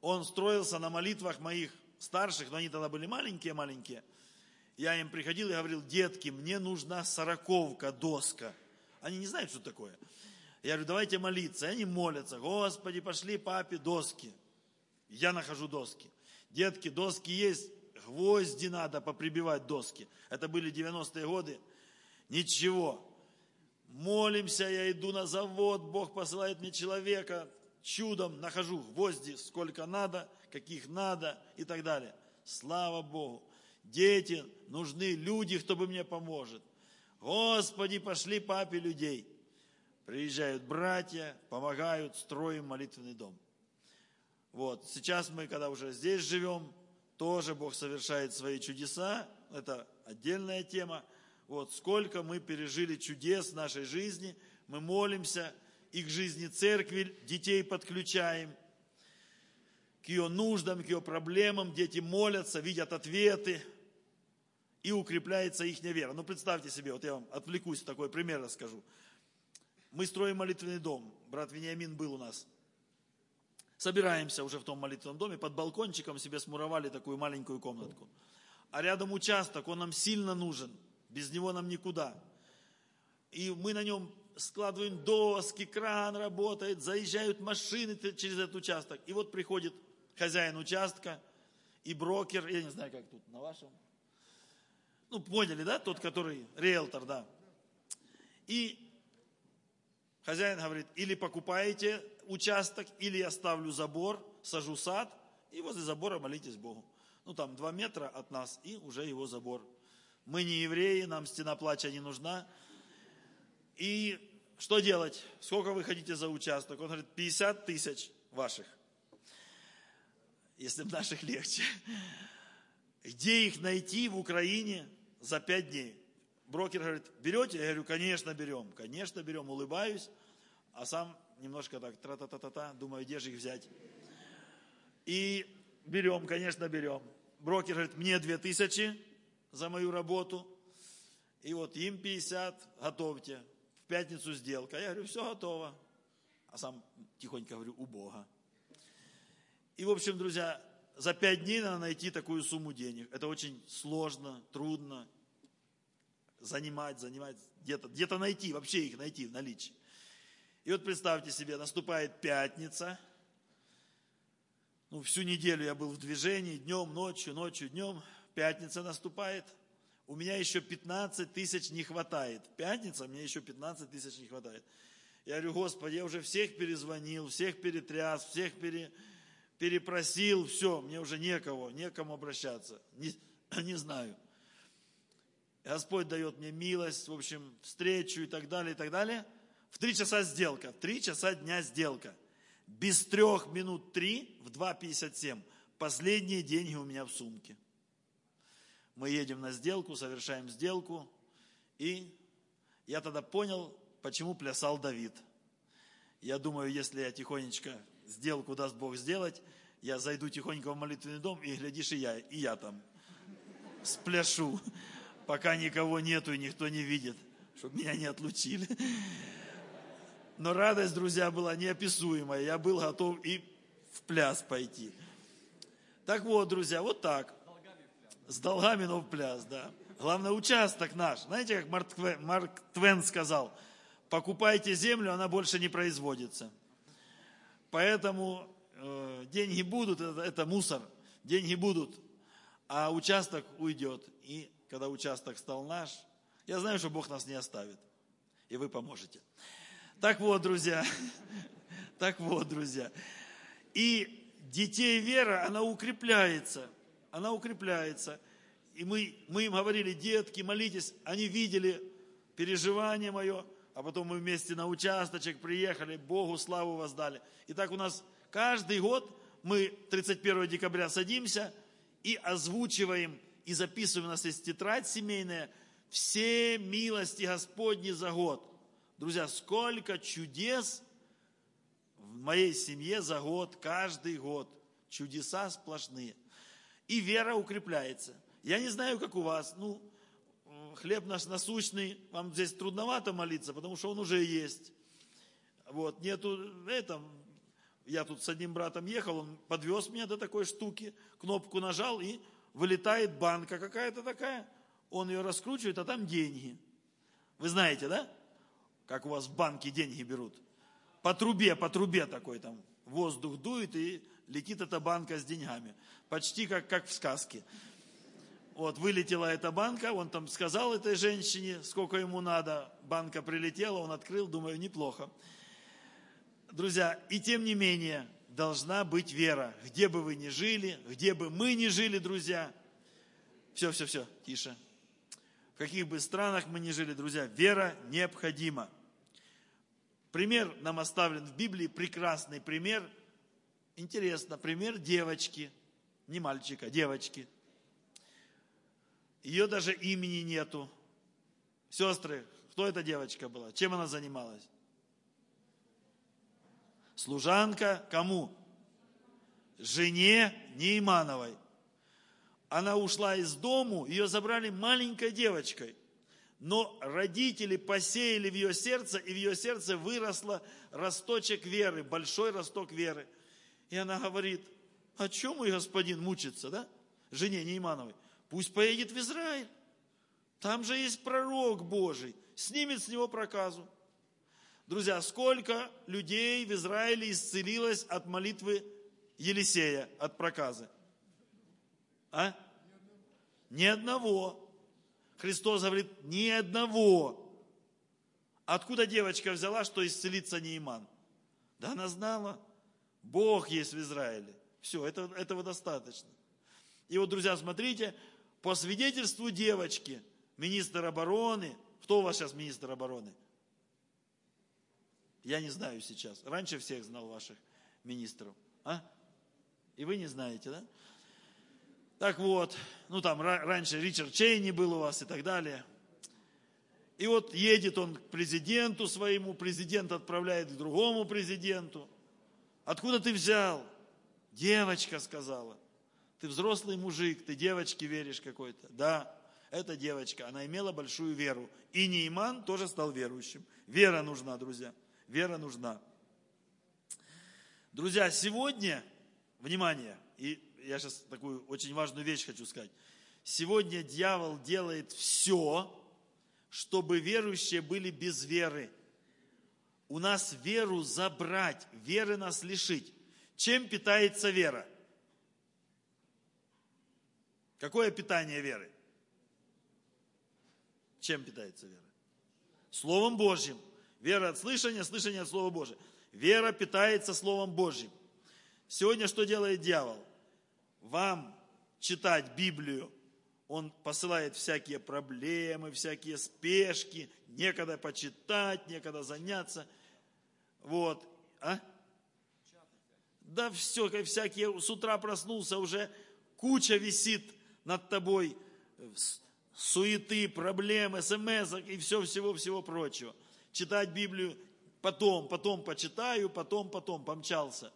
он строился на молитвах моих старших, но они тогда были маленькие-маленькие. Я им приходил и говорил: детки, мне нужна сороковка, доска. Они не знают, что такое. Я говорю: давайте молиться. И они молятся: Господи, пошли папе доски. Я нахожу доски. Детки, доски есть, гвозди надо поприбивать доски. Это были девяностые годы. Ничего. Молимся, я иду на завод, Бог посылает мне человека, чудом нахожу гвозди, сколько надо, каких надо и так далее. Слава Богу. Дети, нужны люди, кто бы мне поможет. Господи, пошли папе людей. Приезжают братья, помогают, строим молитвенный дом. Вот, сейчас мы, когда уже здесь живем, тоже Бог совершает свои чудеса. Это отдельная тема. Вот, сколько мы пережили чудес в нашей жизни. Мы молимся и к жизни церкви детей подключаем, к ее нуждам, к ее проблемам. Дети молятся, видят ответы, и укрепляется их вера. Ну, представьте себе, вот я вам отвлекусь, такой пример расскажу. Мы строим молитвенный дом. Брат Вениамин был у нас. Собираемся уже в том молитвенном доме, под балкончиком себе смуровали такую маленькую комнатку. А рядом участок, он нам сильно нужен. Без него нам никуда. И мы на нем складываем доски, кран работает, заезжают машины через этот участок. И вот приходит хозяин участка и брокер, я не знаю, как тут, на вашем. Ну, поняли, да, тот, который риэлтор, да. И хозяин говорит: или покупаете участок, или я ставлю забор, сажу сад, и возле забора молитесь Богу. Ну, там два метра от нас, и уже его забор. Мы не евреи, нам стена плача не нужна. И что делать? Сколько вы хотите за участок? Он говорит: пятьдесят тысяч ваших. Если бы наших легче. Где их найти в Украине за пять дней? Брокер говорит: берете? Я говорю: конечно, берем. Конечно, берем. Улыбаюсь, а сам немножко так тра-та-та-та-та, думаю, где же их взять. И берем, конечно, берем. Брокер говорит: мне две тысячи за мою работу. И вот им пятьдесят, готовьте. В пятницу сделка. Я говорю: все готово. А сам тихонько говорю: у Бога. И, в общем, друзья, за пять дней надо найти такую сумму денег. Это очень сложно, трудно. Занимать, занимать, где-то, где-то найти, вообще их найти в наличии. И вот представьте себе, наступает пятница. Ну, всю неделю я был в движении, днем, ночью, ночью, днем. Пятница наступает. У меня еще пятнадцать тысяч не хватает. Пятница, мне еще пятнадцать тысяч не хватает. Я говорю: Господи, я уже всех перезвонил, всех перетряс, всех пере, перепросил. Все, мне уже некого, некому обращаться. Не, не знаю. Господь дает мне милость, в общем, встречу и так далее, и так далее. В три часа сделка, в три часа дня сделка. Без трех минут три в два пятьдесят семь. Последние деньги у меня в сумке. Мы едем на сделку, совершаем сделку. И я тогда понял, почему плясал Давид. Я думаю, если я тихонечко сделку даст Бог сделать, я зайду тихонько в молитвенный дом, и глядишь, и я, и я там спляшу, пока никого нету и никто не видит, чтобы меня не отлучили. Но радость, друзья, была неописуемая. Я был готов и в пляс пойти. Так вот, друзья, вот так. С долгами, но в пляс, да. Главное, участок наш. Знаете, как Марк Твен, Марк Твен сказал: покупайте землю, она больше не производится. Поэтому э, деньги будут, это, это мусор. Деньги будут, а участок уйдет. И когда участок стал наш, я знаю, что Бог нас не оставит. И вы поможете. Так вот, друзья. Так вот, друзья. И детей вера, она укрепляется. Она укрепляется. И мы, мы им говорили: детки, молитесь. Они видели переживание мое, а потом мы вместе на участочек приехали, Богу славу воздали. И так у нас каждый год мы тридцать первого декабря садимся и озвучиваем, и записываем, у нас есть тетрадь семейная, все милости Господни за год. Друзья, сколько чудес в моей семье за год, каждый год. Чудеса сплошные. И вера укрепляется. Я не знаю, как у вас. Ну, хлеб наш насущный, вам здесь трудновато молиться, потому что он уже есть. Вот, нету, это, я тут с одним братом ехал, он подвез меня до такой штуки, кнопку нажал, и вылетает банка какая-то такая. Он ее раскручивает, а там деньги. Вы знаете, да? Как у вас в банке деньги берут. По трубе, по трубе такой там воздух дует, и летит эта банка с деньгами. Почти как, как в сказке. Вот, вылетела эта банка, он там сказал этой женщине, сколько ему надо. Банка прилетела, он открыл, думаю, неплохо. Друзья, и тем не менее, должна быть вера. Где бы вы ни жили, где бы мы ни жили, друзья. Все, все, все, тише. В каких бы странах мы ни жили, друзья, вера необходима. Пример нам оставлен в Библии, прекрасный пример. Интересно, пример девочки, не мальчика, девочки. Ее даже имени нету. Сестры, кто эта девочка была? Чем она занималась? Служанка кому? Жене Неймановой. Она ушла из дому, ее забрали маленькой девочкой. Но родители посеяли в ее сердце, и в ее сердце выросло росточек веры, большой росток веры. И она говорит, о чем мой господин мучится, да? Жене Неймановой. Пусть поедет в Израиль. Там же есть пророк Божий. Снимет с него проказу. Друзья, сколько людей в Израиле исцелилось от молитвы Елисея, от проказы? А? Ни одного. Христос говорит, ни одного. Откуда девочка взяла, что исцелится Нейман? Да она знала. Бог есть в Израиле. Все, это, этого достаточно. И вот, друзья, смотрите, по свидетельству девочки, министр обороны, кто у вас сейчас министр обороны? Я не знаю сейчас. Раньше всех знал ваших министров. А? И вы не знаете, да? Так вот, ну там раньше Ричард Чейни был у вас и так далее. И вот едет он к президенту своему, президент отправляет к другому президенту. Откуда ты взял? Девочка сказала. Ты взрослый мужик, ты девочке веришь какой-то. Да, эта девочка, она имела большую веру. И Нейман тоже стал верующим. Вера нужна, друзья. Вера нужна. Друзья, сегодня, внимание, и я сейчас такую очень важную вещь хочу сказать. Сегодня дьявол делает все, чтобы верующие были без веры. У нас веру забрать, веры нас лишить. Чем питается вера? Какое питание веры? Чем питается вера? Словом Божьим. Вера от слышания, слышание от Слова Божьего. Вера питается Словом Божьим. Сегодня что делает дьявол? Вам читать Библию, он посылает всякие проблемы, всякие спешки, некогда почитать, некогда заняться. Вот. А? Да все, как всякие, с утра проснулся, уже куча висит над тобой, суеты, проблемы, смс и все, всего-всего прочего. Читать Библию потом, потом почитаю, потом, потом, помчался.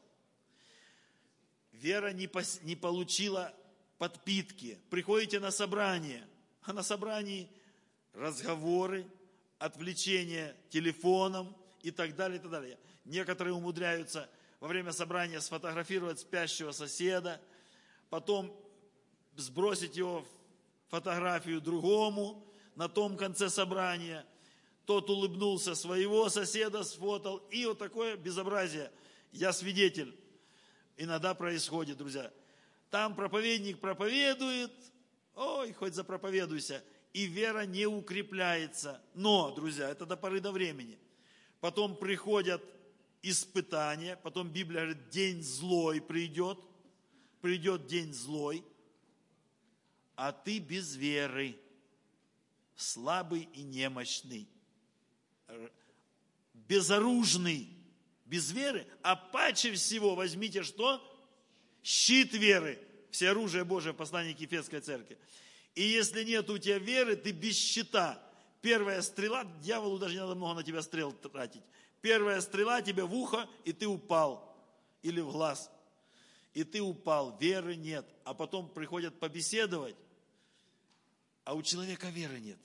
Вера не, пос, не получила подпитки. Приходите на собрание, а на собрании разговоры, отвлечение телефоном и так далее, и так далее. Некоторые умудряются во время собрания сфотографировать спящего соседа, потом сбросить его фотографию другому на том конце собрания. Тот улыбнулся, своего соседа сфотал. И вот такое безобразие. Я свидетель. Иногда происходит, друзья. Там проповедник проповедует. Ой, хоть запроповедуйся. И вера не укрепляется. Но, друзья, это до поры до времени. Потом приходят испытания. Потом Библия говорит, день злой придет. Придет день злой. А ты без веры. Слабый и немощный. Безоружный, без веры, а паче всего возьмите что? Щит веры. Все оружие Божие, послание к Ефесской церкви. И если нет у тебя веры, ты без щита. Первая стрела, дьяволу даже не надо много на тебя стрел тратить. Первая стрела тебе в ухо, и ты упал. Или в глаз. И ты упал, веры нет. А потом приходят побеседовать, а у человека веры нет.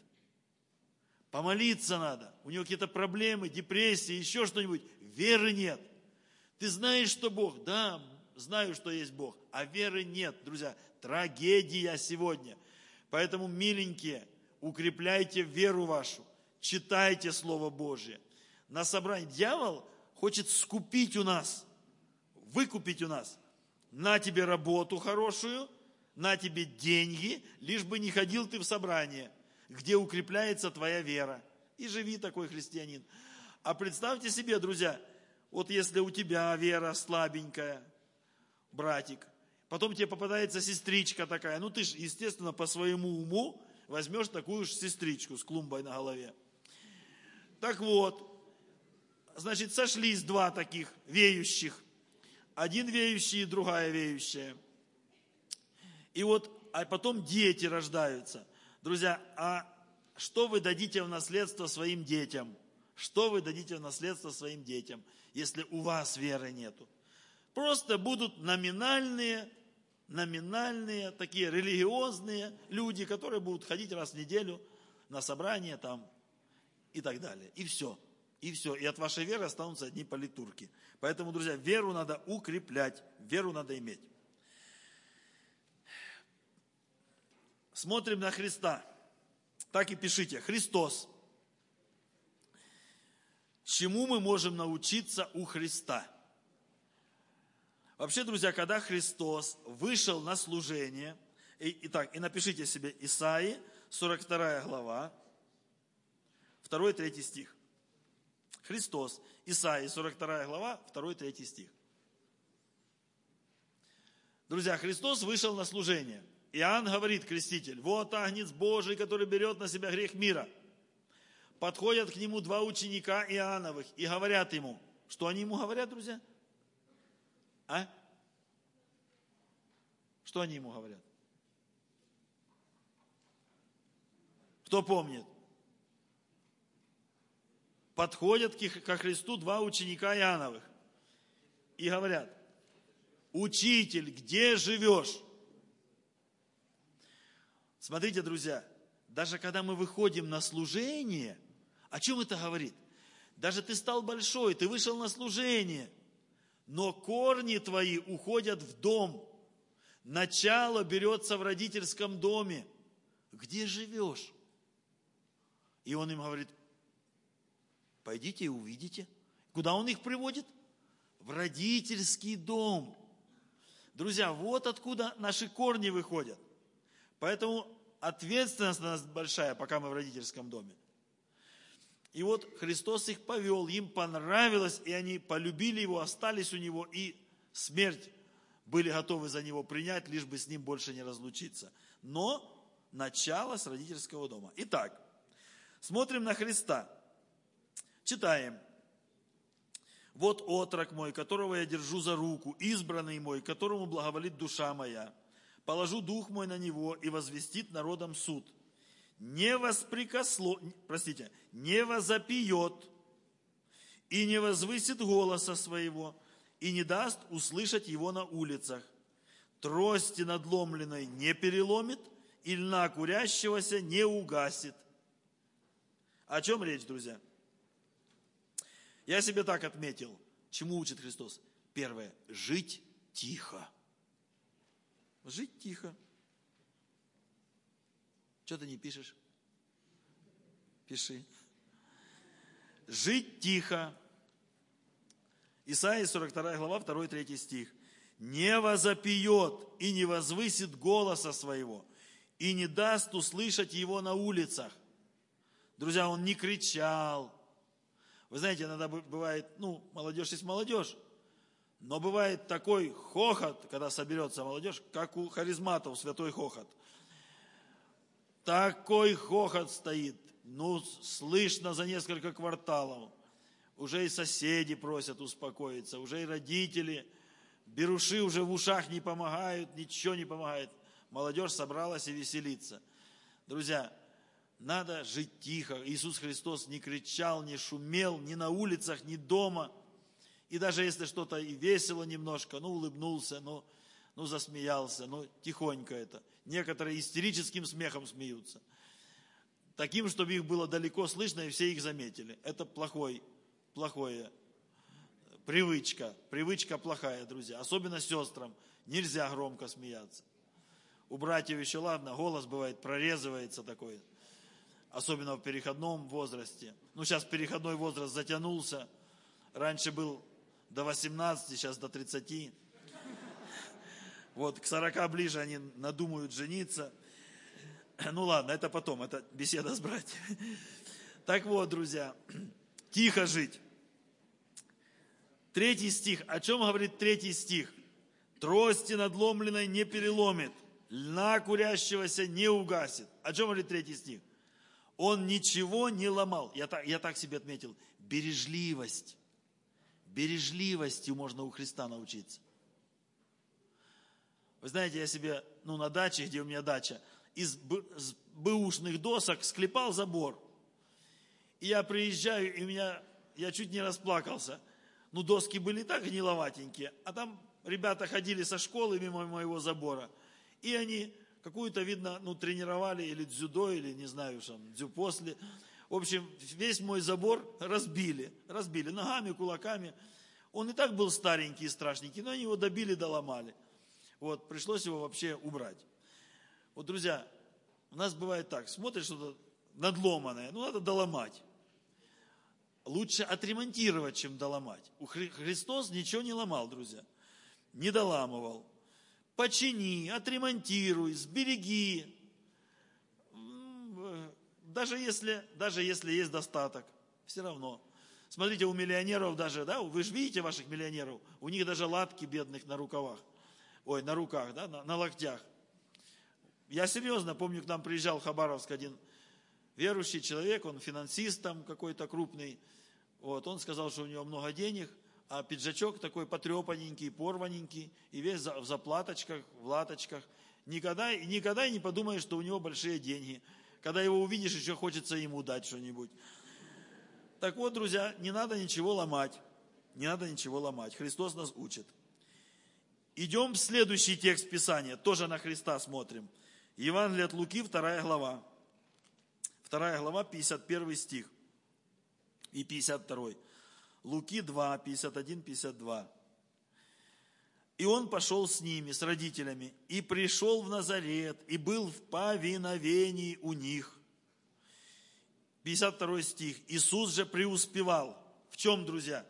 Помолиться надо, у него какие-то проблемы, депрессии, еще что-нибудь. Веры нет. Ты знаешь, что Бог? Да, знаю, что есть Бог. А веры нет, друзья. Трагедия сегодня. Поэтому, миленькие, укрепляйте веру вашу. Читайте Слово Божие. На собрании дьявол хочет скупить у нас, выкупить у нас. На тебе работу хорошую, на тебе деньги, лишь бы не ходил ты в собрание, где укрепляется твоя вера. И живи такой христианин. А представьте себе, друзья, вот если у тебя вера слабенькая, братик, потом тебе попадается сестричка такая, ну ты же, естественно, по своему уму возьмешь такую же сестричку с клумбой на голове. Так вот, значит, сошлись два таких веющих. Один веющий и другая веющая. И вот, а потом дети рождаются. Друзья, а что вы дадите в наследство своим детям? Что вы дадите в наследство своим детям, если у вас веры нету? Просто будут номинальные, номинальные, такие религиозные люди, которые будут ходить раз в неделю на собрание там и так далее. И все. И все. И от вашей веры останутся одни политурки. Поэтому, друзья, веру надо укреплять, веру надо иметь. Смотрим на Христа. Так и пишите. Христос. Чему мы можем научиться у Христа? Вообще, друзья, когда Христос вышел на служение, и, итак, и напишите себе Исаии, сорок вторая глава, второй-третий стих. Христос, Исаии, сорок вторая глава, второй-третий стих. Друзья, Христос вышел на служение. Иоанн говорит, креститель, вот агнец Божий, который берет на себя грех мира. Подходят к нему два ученика Иоанновых и говорят ему. Что они ему говорят, друзья? А? Что они ему говорят? Кто помнит? Подходят ко Христу два ученика Иоанновых и говорят, учитель, где живешь? Смотрите, друзья, даже когда мы выходим на служение, о чем это говорит? Даже ты стал большой, ты вышел на служение, но корни твои уходят в дом. Начало берется в родительском доме. Где живешь? И он им говорит, пойдите и увидите. Куда он их приводит? В родительский дом. Друзья, вот откуда наши корни выходят. Поэтому ответственность у нас большая, пока мы в родительском доме. И вот Христос их повел, им понравилось, и они полюбили Его, остались у Него, и смерть были готовы за Него принять, лишь бы с Ним больше не разлучиться. Но начало с родительского дома. Итак, смотрим на Христа. Читаем. Вот отрок мой, которого я держу за руку, избранный мой, которому благоволит душа моя. Положу дух мой на него и возвестит народам суд. Не воспрекосло, простите, не возопьет и не возвысит голоса своего, и не даст услышать его на улицах. Трости надломленной не переломит, и льна курящегося не угасит. О чем речь, друзья? Я себе так отметил. Чему учит Христос? Первое. Жить тихо. Жить тихо. Что ты не пишешь? Пиши. Жить тихо. Исаии сорок вторая глава, второй-третий стих. Не возопьет и не возвысит голоса своего, и не даст услышать его на улицах. Друзья, он не кричал. Вы знаете, иногда бывает, ну, молодежь есть молодежь, но бывает такой хохот, когда соберется молодежь, как у харизматов, святой хохот. Такой хохот стоит, ну, слышно за несколько кварталов. Уже и соседи просят успокоиться, уже и родители. Беруши уже в ушах не помогают, ничего не помогает. Молодежь собралась и веселится. Друзья, надо жить тихо. Иисус Христос не кричал, не шумел, ни на улицах, ни дома. И даже если что-то и весело немножко, ну, улыбнулся, ну, ну, засмеялся, ну, тихонько это. Некоторые истерическим смехом смеются. Таким, чтобы их было далеко слышно, и все их заметили. Это плохой, плохое привычка. Привычка плохая, друзья. Особенно сестрам. Нельзя громко смеяться. У братьев еще ладно, голос бывает прорезывается такой. Особенно в переходном возрасте. Ну, сейчас переходной возраст затянулся. Раньше был до восемнадцати, сейчас до тридцати. Вот к сорока ближе они надумают жениться. Ну ладно, это потом, это беседа с братьями. Так вот, друзья, тихо жить. Третий стих. О чем говорит третий стих? Трости надломленной не переломит, льна курящегося не угасит. О чем говорит третий стих? Он ничего не ломал. Я так, я так себе отметил. Бережливость. Бережливостью можно у Христа научиться. Вы знаете, я себе, ну, на даче, где у меня дача, из бэушных досок склепал забор. И я приезжаю, и меня, я чуть не расплакался. Ну, доски были так гниловатенькие, а там ребята ходили со школы мимо моего забора. И они какую-то, видно, ну, тренировали, или дзюдо, или, не знаю, что, дзюпосли. В общем, весь мой забор разбили. Разбили ногами, кулаками. Он и так был старенький и страшненький, но они его добили, доломали. Вот, пришлось его вообще убрать. Вот, друзья, у нас бывает так, смотришь что-то надломанное, ну, надо доломать. Лучше отремонтировать, чем доломать. У Хри- Христос ничего не ломал, друзья. Не доламывал. Почини, отремонтируй, сбереги. Даже если, даже если есть достаток, все равно. Смотрите, у миллионеров даже, да, вы же видите ваших миллионеров, у них даже латки бедных на рукавах. Ой, на руках, да, на, на локтях. Я серьезно помню, к нам приезжал в Хабаровск один верующий человек, он финансист там какой-то крупный. Вот, он сказал, что у него много денег, а пиджачок такой потрепанненький, порваненький, и весь в заплаточках, в латочках. Никогда, никогда и не подумаешь, что у него большие деньги. Когда его увидишь, еще хочется ему дать что-нибудь. Так вот, друзья, не надо ничего ломать. Не надо ничего ломать. Христос нас учит. Идем в следующий текст Писания. Тоже на Христа смотрим. Евангелие от Луки, вторая глава. Вторая глава, пятьдесят первый стих. И пятьдесят второй. Луки два, пятьдесят один, пятьдесят два. И он пошел с ними, с родителями, и пришел в Назарет, и был в повиновении у них. пятьдесят второй стих. Иисус же преуспевал. В чем, друзья?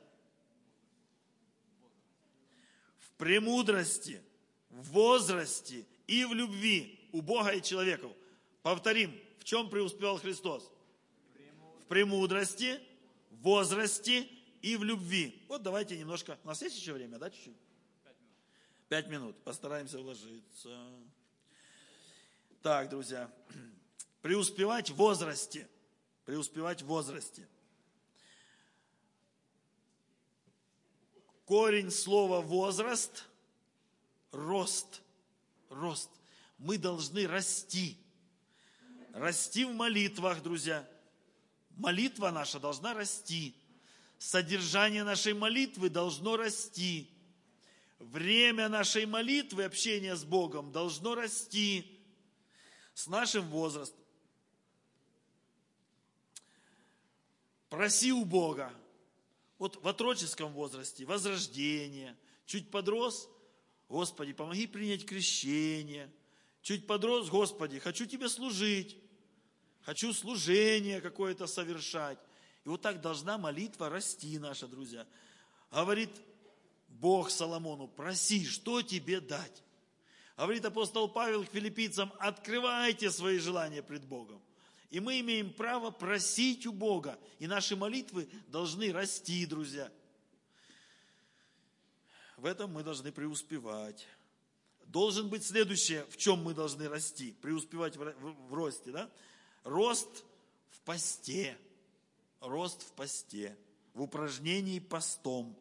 В премудрости, в возрасте и в любви у Бога и человеков. Повторим, в чем преуспевал Христос? В премудрости, в возрасте и в любви. Вот давайте немножко. У нас есть еще время, да, чуть-чуть? Пять минут. Постараемся вложиться. Так, друзья. Преуспевать в возрасте. Преуспевать в возрасте. Корень слова возраст – рост. Рост. Мы должны расти. Расти в молитвах, друзья. Молитва наша должна расти. Содержание нашей молитвы должно расти. Время нашей молитвы, общения с Богом должно расти с нашим возрастом. Проси у Бога. Вот в отроческом возрасте возрождение. Чуть подрос, Господи, помоги принять крещение. Чуть подрос, Господи, хочу Тебе служить. Хочу служение какое-то совершать. И вот так должна молитва расти, наша, друзья. Говорит Бог Соломону, проси, что тебе дать. Говорит апостол Павел к филиппийцам, открывайте свои желания пред Богом. И мы имеем право просить у Бога. И наши молитвы должны расти, друзья. В этом мы должны преуспевать. Должен быть следующее, в чем мы должны расти. Преуспевать в, в, в росте, да? Рост в посте. Рост в посте. В упражнении постом.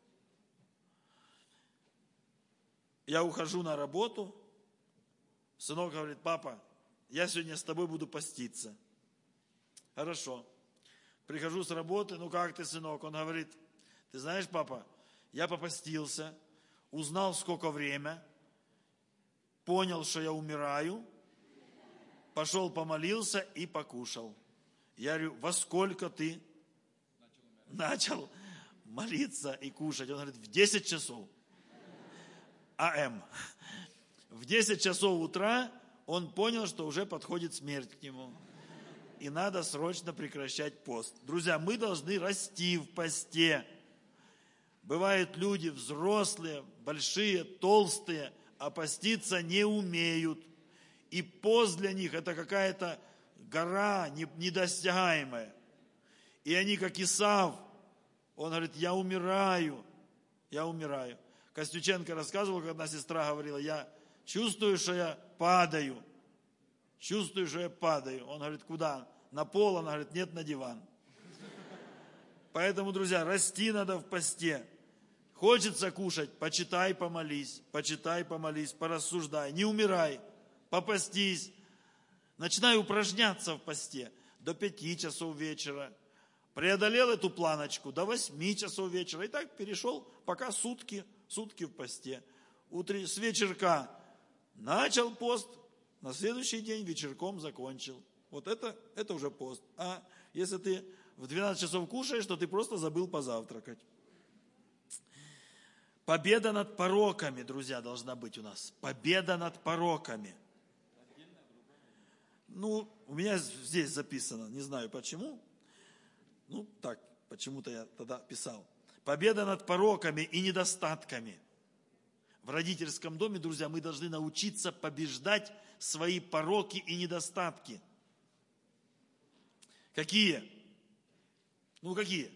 Я ухожу на работу. Сынок говорит, папа, я сегодня с тобой буду поститься. Хорошо. Прихожу с работы, ну как ты, сынок? Он говорит, ты знаешь, папа, я попостился, узнал, сколько время, понял, что я умираю, пошел помолился и покушал. Я говорю, во сколько ты начал? молиться и кушать. Он говорит, в десять часов АМ. В десять часов утра он понял, что уже подходит смерть к нему. И надо срочно прекращать пост. Друзья, мы должны расти в посте. Бывают люди взрослые, большие, толстые, а поститься не умеют. И пост для них это какая-то гора недосягаемая. И они, как Исав, он говорит, я умираю, я умираю. Костюченко рассказывал, когда одна сестра говорила, я чувствую, что я падаю. Чувствую, что я падаю. Он говорит, куда? На пол? Она говорит, нет, на диван. Поэтому, друзья, расти надо в посте. Хочется кушать, почитай, помолись. Почитай, помолись, порассуждай. Не умирай, попастись. Начинай упражняться в посте до пяти часов вечера. Преодолел эту планочку до восьми часов вечера. И так перешел, пока сутки, сутки в посте. Утре, с вечерка начал пост, на следующий день вечерком закончил. Вот это, это уже пост. А если ты в двенадцать часов кушаешь, то ты просто забыл позавтракать. Победа над пороками, друзья, должна быть у нас. Победа над пороками. Ну, у меня здесь записано, не знаю почему. Ну, так, почему-то я тогда писал. Победа над пороками и недостатками. В родительском доме, друзья, мы должны научиться побеждать свои пороки и недостатки. Какие? Ну, какие?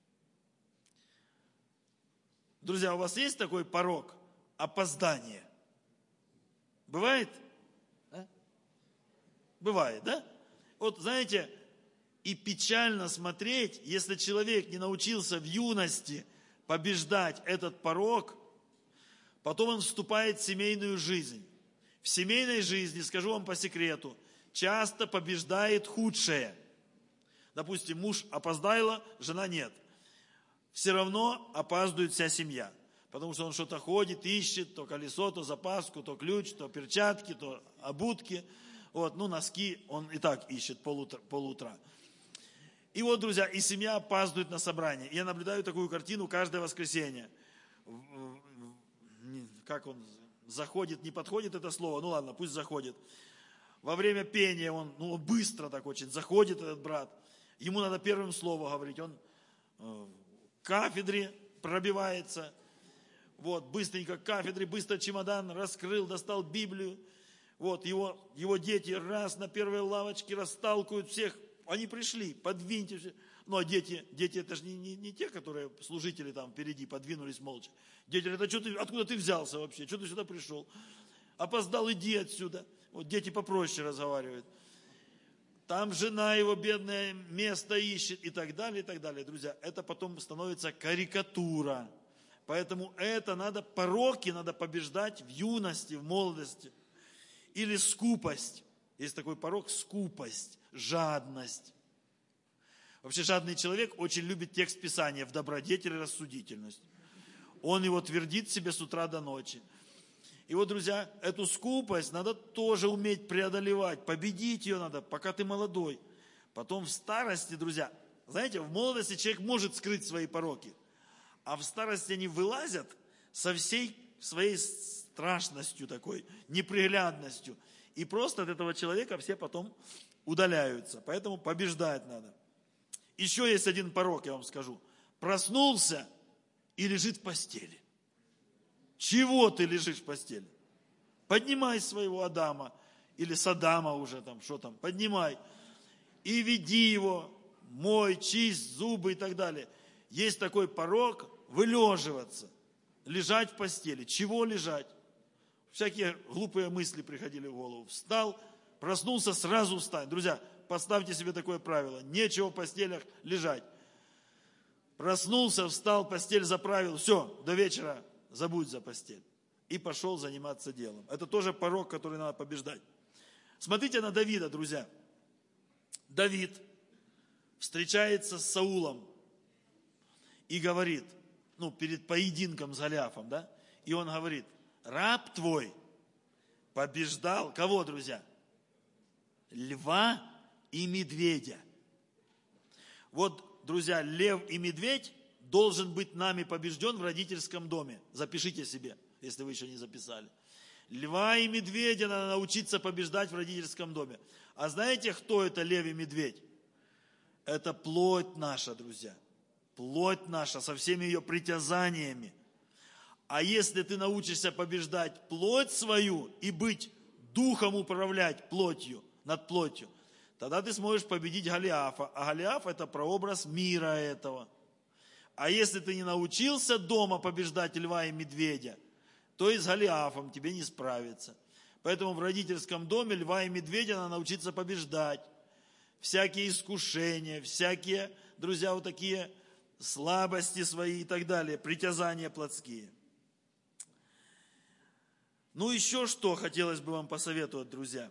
Друзья, у вас есть такой порок? Опоздание. Бывает? А? Бывает, да? Вот, знаете, и печально смотреть, если человек не научился в юности побеждать этот порок, потом он вступает в семейную жизнь. В семейной жизни, скажу вам по секрету, часто побеждает худшее. Допустим, муж опоздала, жена нет. Все равно опаздывает вся семья. Потому что он что-то ходит, ищет, то колесо, то запаску, то ключ, то перчатки, то обутки. Вот, ну, носки он и так ищет полутра. полутра. И вот, друзья, и семья опаздывает на собрание. Я наблюдаю такую картину каждое воскресенье. Как он заходит, не подходит это слово, ну ладно, пусть заходит. Во время пения он, ну, он быстро так очень заходит, этот брат. Ему надо первым словом говорить. Он э, к кафедре пробивается. Вот, быстренько к кафедре, быстро чемодан раскрыл, достал Библию. Вот, его, его дети раз на первой лавочке расталкивают всех. Они пришли, подвиньте все. Ну, а дети, дети это же не, не, не те, которые служители там впереди подвинулись молча. Дети говорят, а что ты, откуда ты взялся вообще? Что ты сюда пришел? Опоздал, иди отсюда. Вот дети попроще разговаривают. Там жена его бедное место ищет и так далее, и так далее. Друзья, это потом становится карикатура. Поэтому это надо, пороки надо побеждать в юности, в молодости. Или скупость. Есть такой порок, скупость, жадность. Вообще жадный человек очень любит текст Писания в добродетель и рассудительность. Он его твердит себе с утра до ночи. И вот, друзья, эту скупость надо тоже уметь преодолевать. Победить ее надо, пока ты молодой. Потом в старости, друзья, знаете, в молодости человек может скрыть свои пороки. А в старости они вылазят со всей своей страшностью такой, неприглядностью. И просто от этого человека все потом удаляются. Поэтому побеждать надо. Еще есть один порок, я вам скажу. Проснулся и лежит в постели. Чего ты лежишь в постели? Поднимай своего Адама, или Саддама уже там, что там, поднимай. И веди его, мой, чисть, зубы и так далее. Есть такой порок вылеживаться, лежать в постели. Чего лежать? Всякие глупые мысли приходили в голову. Встал, проснулся, сразу встань. Друзья, поставьте себе такое правило. Нечего в постелях лежать. Проснулся, встал, постель заправил. Все, до вечера забудь за постель. И пошел заниматься делом. Это тоже порок, который надо побеждать. Смотрите на Давида, друзья. Давид встречается с Саулом и говорит, ну, перед поединком с Голиафом, да, и он говорит, раб твой побеждал, кого, друзья? Льва и медведя. Вот, друзья, лев и медведь должен быть нами побежден в родительском доме. Запишите себе, если вы еще не записали. Льва и медведя надо научиться побеждать в родительском доме. А знаете, кто это лев и медведь? Это плоть наша, друзья. Плоть наша со всеми ее притязаниями. А если ты научишься побеждать плоть свою и быть духом управлять плотью, над плотью, тогда ты сможешь победить Голиафа. А Голиаф – это прообраз мира этого. А если ты не научился дома побеждать льва и медведя, то и с Голиафом тебе не справиться. Поэтому в родительском доме льва и медведя надо научиться побеждать. Всякие искушения, всякие, друзья, вот такие слабости свои и так далее, притязания плотские. Ну, еще что хотелось бы вам посоветовать, друзья.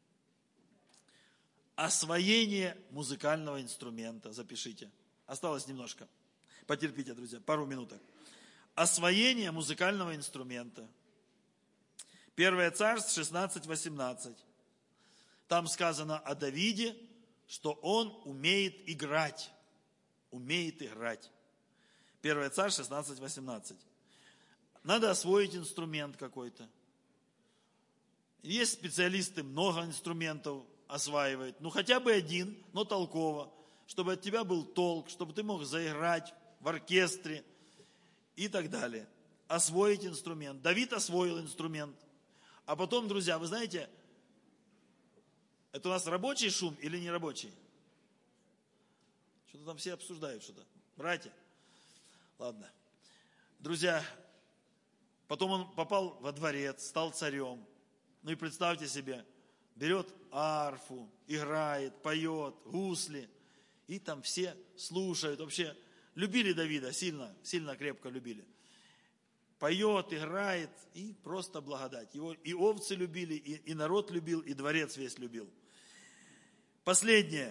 Освоение музыкального инструмента. Запишите. Осталось немножко. Потерпите, друзья, пару минуток. Освоение музыкального инструмента. Первое Царств шестнадцать восемнадцать. Там сказано о Давиде, что он умеет играть. Умеет играть. Первое Царств шестнадцать восемнадцать. Надо освоить инструмент какой-то. Есть специалисты, много инструментов осваивают. Ну, хотя бы один, но толково. Чтобы от тебя был толк, чтобы ты мог заиграть в оркестре и так далее. Освоить инструмент. Давид освоил инструмент. А потом, друзья, вы знаете, это у нас рабочий шум или не рабочий? Что-то там все обсуждают что-то. Братья. Ладно. Друзья, потом он попал во дворец, стал царем. Ну и представьте себе, берет арфу, играет, поет, гусли. И там все слушают. Вообще любили Давида, сильно, сильно крепко любили. Поет, играет, и просто благодать. Его и овцы любили, и, и народ любил, и дворец весь любил. Последнее.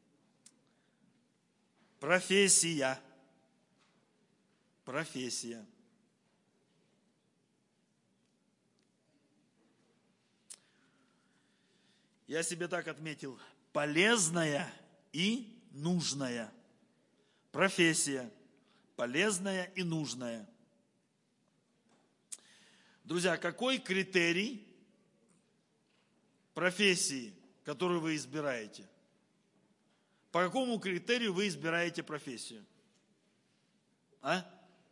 Профессия. Профессия. Я себе так отметил. Полезная и нужная. Профессия. Полезная и нужная. Друзья, какой критерий профессии, которую вы избираете? По какому критерию вы избираете профессию? А?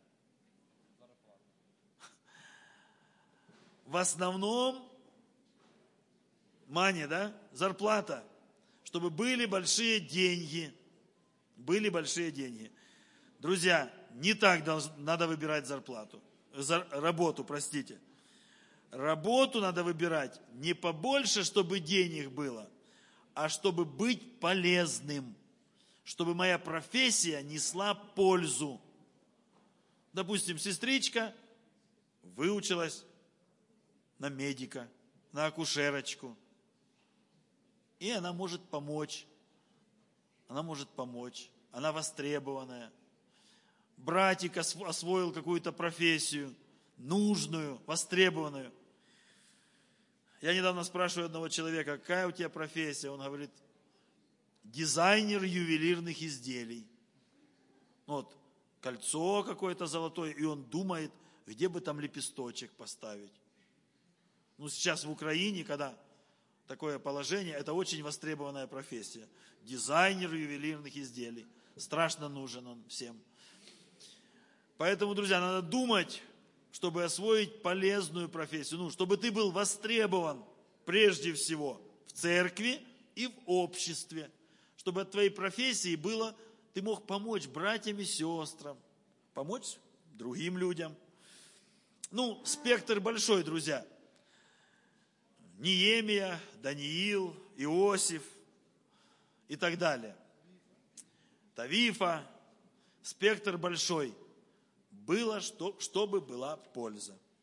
В основном мани, да? Зарплата. Чтобы были большие деньги. Были большие деньги. Друзья, не так должно, надо выбирать зарплату. За, работу, простите. Работу надо выбирать не побольше, чтобы денег было, а чтобы быть полезным. Чтобы моя профессия несла пользу. Допустим, сестричка выучилась на медика, на акушерочку. И она может помочь. Она может помочь. Она востребованная. Братик освоил какую-то профессию, нужную, востребованную. Я недавно спрашиваю одного человека, какая у тебя профессия? Он говорит, дизайнер ювелирных изделий. Вот, кольцо какое-то золотое, и он думает, где бы там лепесточек поставить. Ну, сейчас в Украине, когда такое положение, это очень востребованная профессия. Дизайнер ювелирных изделий. Страшно нужен он всем. Поэтому, друзья, надо думать, чтобы освоить полезную профессию. Ну, чтобы ты был востребован прежде всего в церкви и в обществе. Чтобы от твоей профессии было, ты мог помочь братьям и сестрам, помочь другим людям. Ну, спектр большой, друзья. Неемия, Даниил, Иосиф и так далее. Тавифа, спектр большой. Было, что, чтобы была польза.